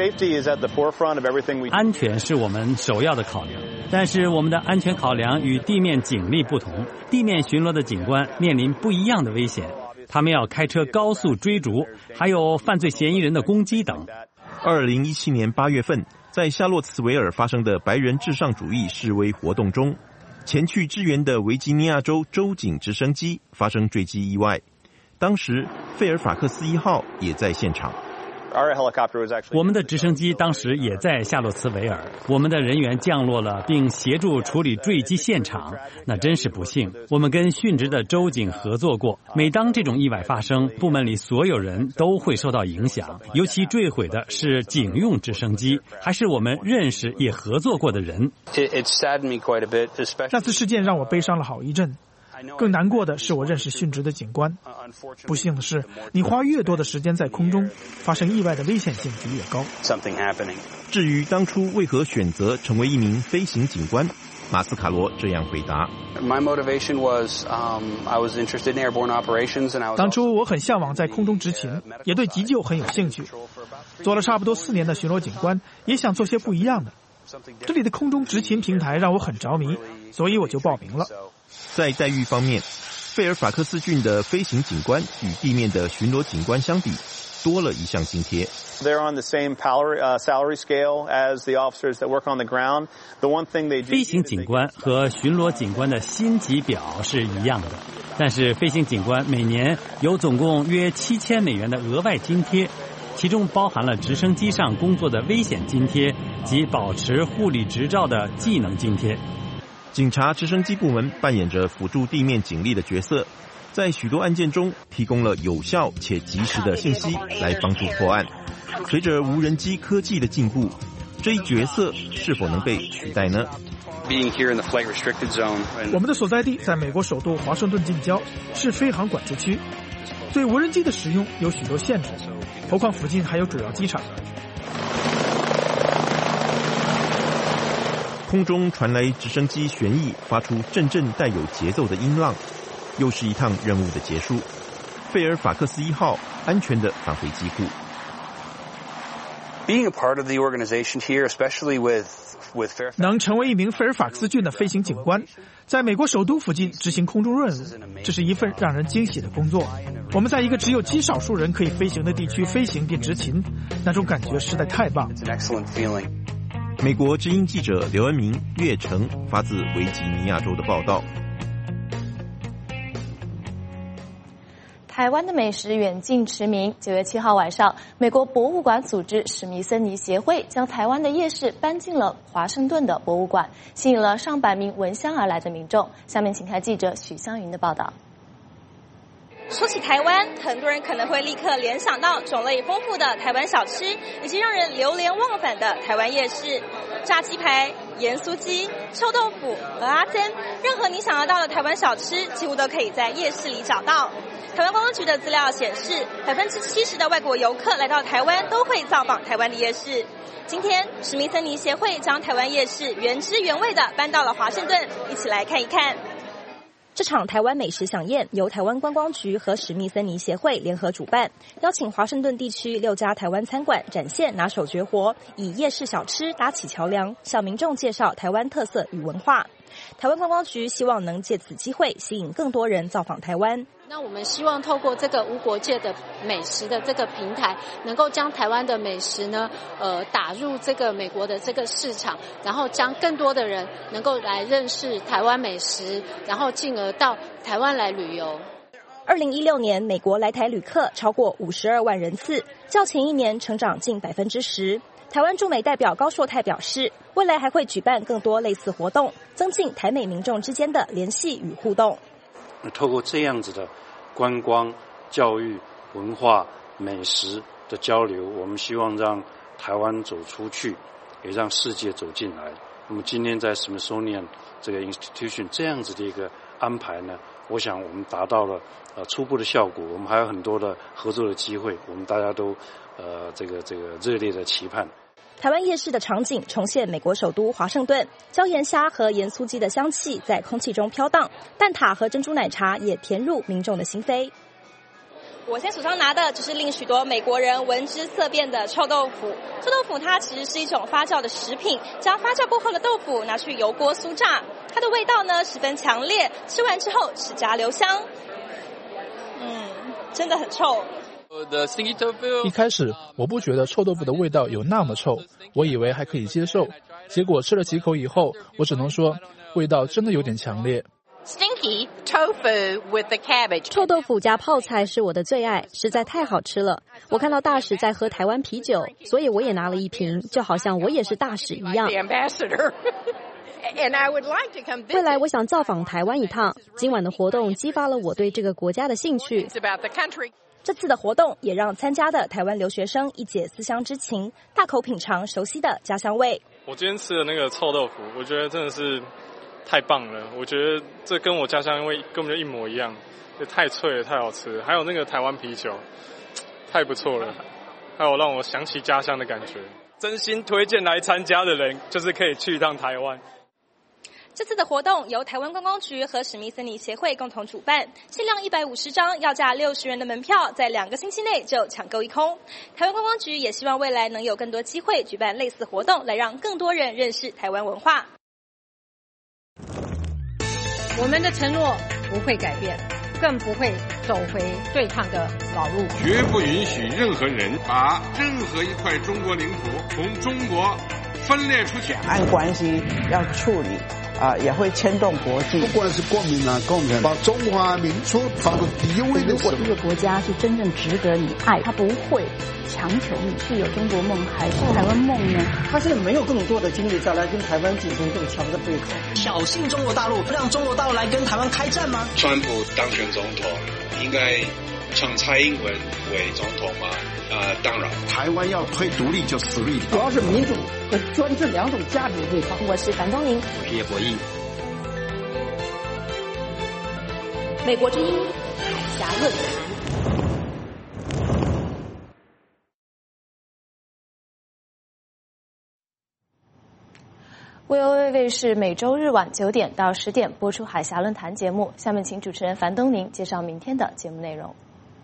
Speaker 20: 安全是我们首要的考量，但是我们的安全考量与地面警力不同。地面巡逻的警官面临不一样的危险，他们要开车高速追逐，还有犯罪嫌疑人的攻击等。
Speaker 9: 2017年8月份，在夏洛茨维尔发生的白人至上主义示威活动中，前去支援的维吉尼亚州州警直升机发生坠机意外，当时费尔法克斯1号也在现场。
Speaker 20: 我们的直升机当时也在夏洛茨维尔，我们的人员降落了并协助处理坠机现场。那真是不幸，我们跟殉职的州警合作过，每当这种意外发生，部门里所有人都会受到影响，尤其坠毁的是警用直升机，还是我们认识也合作过的人。
Speaker 16: 那次事件让我悲伤了好一阵。 更难过的是我认识殉职的警官。不幸的是，你花越多的时间在空中，发生意外的危险性就越高。
Speaker 9: 至于当初为何选择成为一名飞行警官，马斯卡罗这样回答。
Speaker 16: 当初我很向往在空中执勤，也对急救很有兴趣。做了差不多4年的巡逻警官，也想做些不一样的。这里的空中执勤平台让我很着迷，所以我就报名了。
Speaker 9: 在待遇方面，费尔法克斯郡的飞行警官与地面的巡逻警官相比，多了一项津贴。
Speaker 13: They're on the same salary scale as the officers that work on the ground. The one thing they do.
Speaker 20: 飞行警官和巡逻警官的薪级表是一样的，但是飞行警官每年有总共约$7000的额外津贴，其中包含了直升机上工作的危险津贴及保持护理执照的技能津贴。
Speaker 9: 警察直升机部门扮演着辅助地面警力的角色，在许多案件中提供了有效且及时的信息来帮助破案。随着无人机科技的进步，这一角色是否能被取代呢？
Speaker 16: 我们的所在地在美国首都华盛顿近郊，是飞航管制区，对无人机的使用有许多限制，何况附近还有主要机场。
Speaker 9: 空中传来直升机旋翼发出阵阵带有节奏的音浪，又是一趟任务的结束。费尔法克斯1号安全地返回机库。
Speaker 16: 能成为一名费尔法克斯郡的飞行警官，在美国首都附近执行空中任务，这是一份让人惊喜的工作。我们在一个只有极少数人可以飞行的地区飞行并执勤，那种感觉实在太棒。
Speaker 9: 美国之音记者刘恩明、岳成发自维吉尼亚州的报道。
Speaker 1: 台湾的美食远近驰名。9月7号晚上，美国博物馆组织史密森尼协会将台湾的夜市搬进了华盛顿的博物馆，吸引了上百名闻香而来的民众。下面请看记者许湘云的报道。
Speaker 6: 说起台湾，很多人可能会立刻联想到种类丰富的台湾小吃，以及让人流连忘返的台湾夜市。炸鸡排、盐酥鸡、臭豆腐、蚵仔煎，任何你想得到的台湾小吃，几乎都可以在夜市里找到。台湾观光局的资料显示，70%的外国游客来到台湾都会造访台湾的夜市。今天，史密森尼协会将台湾夜市原汁原味的搬到了华盛顿，一起来看一看。这场台湾美食飨宴由台湾观光局和史密森尼协会联合主办，邀请华盛顿地区6家台湾餐馆展现拿手绝活，以夜市小吃搭起桥梁，向民众介绍台湾特色与文化。台湾观光局希望能借此机会吸引更多人造访台湾。
Speaker 14: 那我们希望透过这个无国界的美食的这个平台，能够将台湾的美食呢，打入这个美国的这个市场，然后将更多的人能够来认识台湾美食，然后进而到台湾来旅游。
Speaker 6: 2016年，美国来台旅客超过52万人次，较前一年成长近10%。台湾驻美代表高硕泰表示，未来还会举办更多类似活动，增进台美民众之间的联系与互动。
Speaker 17: 透过这样子的观光、教育、文化、美食的交流，我们希望让台湾走出去，也让世界走进来。那么今天在 Smithsonian 这个 institution 这样子的一个安排呢，我想我们达到了初步的效果。我们还有很多的合作的机会，我们大家都这个热烈的期盼。
Speaker 6: 台湾夜市的场景重现美国首都华盛顿，椒盐虾和盐酥鸡的香气在空气中飘荡，蛋挞和珍珠奶茶也填入民众的心扉。我现在手上拿的就是令许多美国人闻之色变的臭豆腐。臭豆腐它其实是一种发酵的食品，将发酵过后的豆腐拿去油锅酥炸，它的味道呢十分强烈，吃完之后齿颊留香。真的很臭。
Speaker 18: 一开始我不觉得臭豆腐的味道有那么臭，我以为还可以接受，结果吃了几口以后，我只能说味道真的有点强烈。
Speaker 21: Stinky tofu with the cabbage。
Speaker 6: 臭豆腐加泡菜是我的最爱，实在太好吃了。我看到大使在喝台湾啤酒，所以我也拿了一瓶，就好像我也是大使一样。未来我想造访台湾一趟，今晚的活动激发了我对这个国家的兴趣。这次的活动也让参加的台湾留学生一解思乡之情，大口品尝熟悉的家乡味。
Speaker 25: 我今天吃的那个臭豆腐，我觉得真的是
Speaker 2: 太棒了，我觉得这跟我家乡因为根本就一模一样，这太脆了，太好吃了。还有那个台湾啤酒，太不错了，还有让我想起家乡的感觉。真心推荐来参加的人，就是可以去一趟台湾。
Speaker 6: 这次的活动由台湾观光局和史密森林协会共同主办，限量150张，要价60元的门票，在2个星期内就抢购一空。台湾观光局也希望未来能有更多机会举办类似活动，来让更多人认识台湾文化。
Speaker 3: 我们的承诺不会改变，更不会走回对抗的老路，
Speaker 15: 绝不允许任何人把任何一块中国领土从中国分裂出去。
Speaker 22: 两岸关系要处理也会牵动国际。
Speaker 25: 不管是国民啊、共产，把中华民族放到第一位的时候。
Speaker 26: 如果一个国家是真正值得你爱，他不会强求你是有中国梦还是台湾梦呢？
Speaker 27: 他现在没有更多的精力再来跟台湾进行更强的对抗，
Speaker 28: 挑衅中国大陆，让中国大陆来跟台湾开战吗？
Speaker 29: 川普当选总统，应该称蔡英文为总统吗？当然，
Speaker 25: 台湾要推独立就死力。
Speaker 27: 主要是民主和专制2种价值对抗。
Speaker 1: 我是樊东宁，
Speaker 29: 我是叶国义。
Speaker 1: 美国之音海峡论坛。VOA 卫视每周日晚9点到10点播出海峡论坛节目。下面请主持人樊东宁介绍明天的节目内容。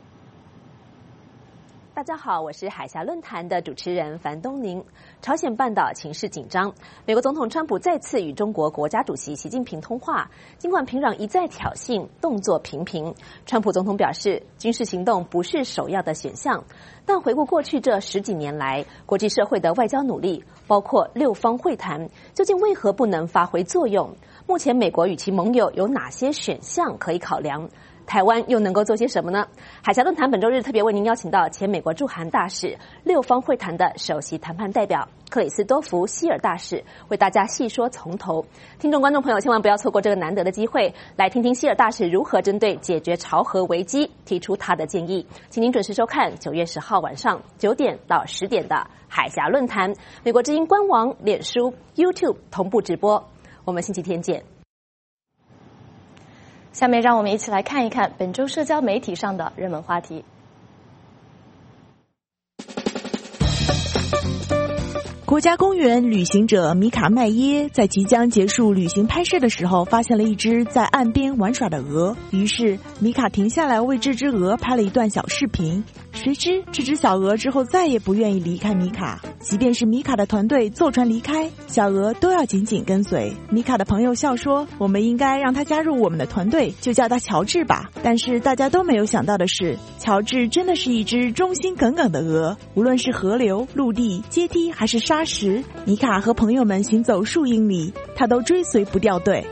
Speaker 7: 大家好，我是海峡论坛的主持人樊东宁。朝鲜半岛情势紧张，美国总统川普再次与中国国家主席习近平通话，尽管平壤一再挑衅，动作频频，川普总统表示军事行动不是首要的选项。但回顾过去这10几年来，国际社会的外交努力，包括6方会谈，究竟为何不能发挥作用？目前美国与其盟友有哪些选项可以考量？台湾又能够做些什么呢？海峡论坛本周日特别为您邀请到前美国驻韩大使、6方会谈的首席谈判代表克里斯多福·希尔大使，为大家细说从头。听众观众朋友千万不要错过这个难得的机会，来听听希尔大使如何针对解决朝核危机提出他的建议。请您准时收看9月10号晚上9点到10点的海峡论坛，美国之音官网、脸书、YouTube 同步直播。我们星期天见。
Speaker 1: 下面让我们一起来看一看本周社交媒体上的热门话题。
Speaker 5: 国家公园旅行者米卡麦耶在即将结束旅行拍摄的时候，发现了一只在岸边玩耍的鹅，于是米卡停下来为这只鹅拍了一段小视频。谁知这只小鹅之后再也不愿意离开米卡，即便是米卡的团队坐船离开，小鹅都要紧紧跟随。米卡的朋友笑说，我们应该让他加入我们的团队，就叫他乔治吧。但是大家都没有想到的是，乔治真的是一只忠心耿耿的鹅，无论是河流、陆地、阶梯还是沙石，米卡和朋友们行走数英里，他都追随不掉队。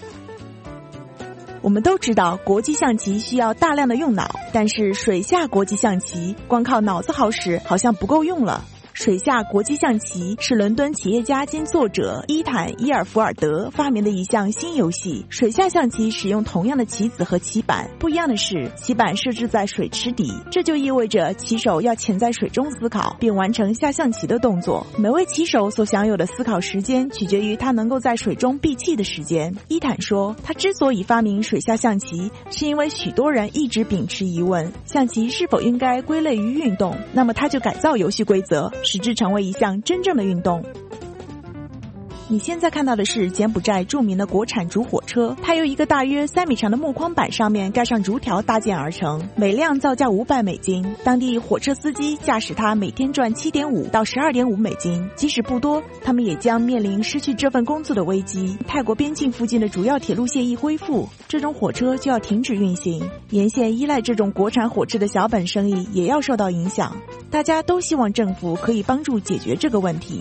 Speaker 5: 我们都知道国际象棋需要大量的用脑，但是水下国际象棋光靠脑子好使好像不够用了。水下国际象棋是伦敦企业家兼作者伊坦·伊尔福尔德发明的一项新游戏。水下象棋使用同样的棋子和棋板，不一样的是棋板设置在水池底，这就意味着棋手要潜在水中思考，并完成下象棋的动作。每位棋手所享有的思考时间取决于他能够在水中闭气的时间。伊坦说，他之所以发明水下象棋，是因为许多人一直秉持疑问，象棋是否应该归类于运动，那么他就改造游戏规则，使之成为一项真正的运动。你现在看到的是柬埔寨著名的国产竹火车，它由一个大约3米长的木框板上面盖上竹条搭建而成，每辆造价500美金。当地火车司机驾驶它每天赚7.5到12.5美金，即使不多，他们也将面临失去这份工作的危机。泰国边境附近的主要铁路线一恢复，这种火车就要停止运行，沿线依赖这种国产火车的小本生意也要受到影响。大家都希望政府可以帮助解决这个问题。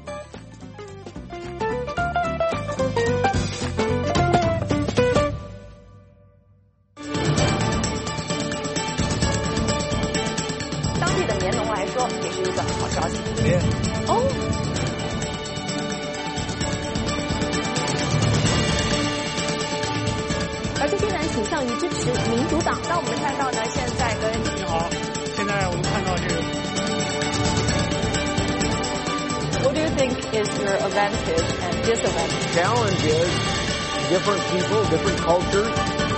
Speaker 7: 而这些人倾向于支持民主党。那我们看到呢，现在跟
Speaker 2: 你好，现在我们看到这个。
Speaker 1: What do you think is your advantage and disadvantage?
Speaker 30: Challenge is
Speaker 25: different people, different cultures.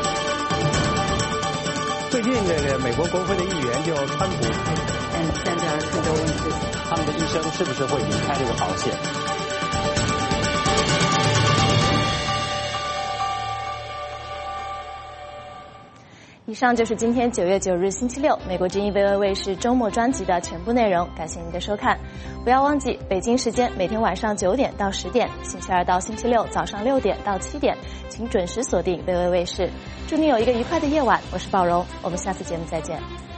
Speaker 4: 最近这个美国国会的议员就川普
Speaker 26: and send our condolences.
Speaker 4: 他们的医生是不是会离开这个保险？
Speaker 1: 以上就是今天9月9日星期六美国之音 VOA 卫视周末专辑的全部内容，感谢您的收看。不要忘记北京时间每天晚上9点到10点，星期二到星期六早上6点到7点，请准时锁定 VOA 卫视。祝您有一个愉快的夜晚，我是宝荣，我们下次节目再见。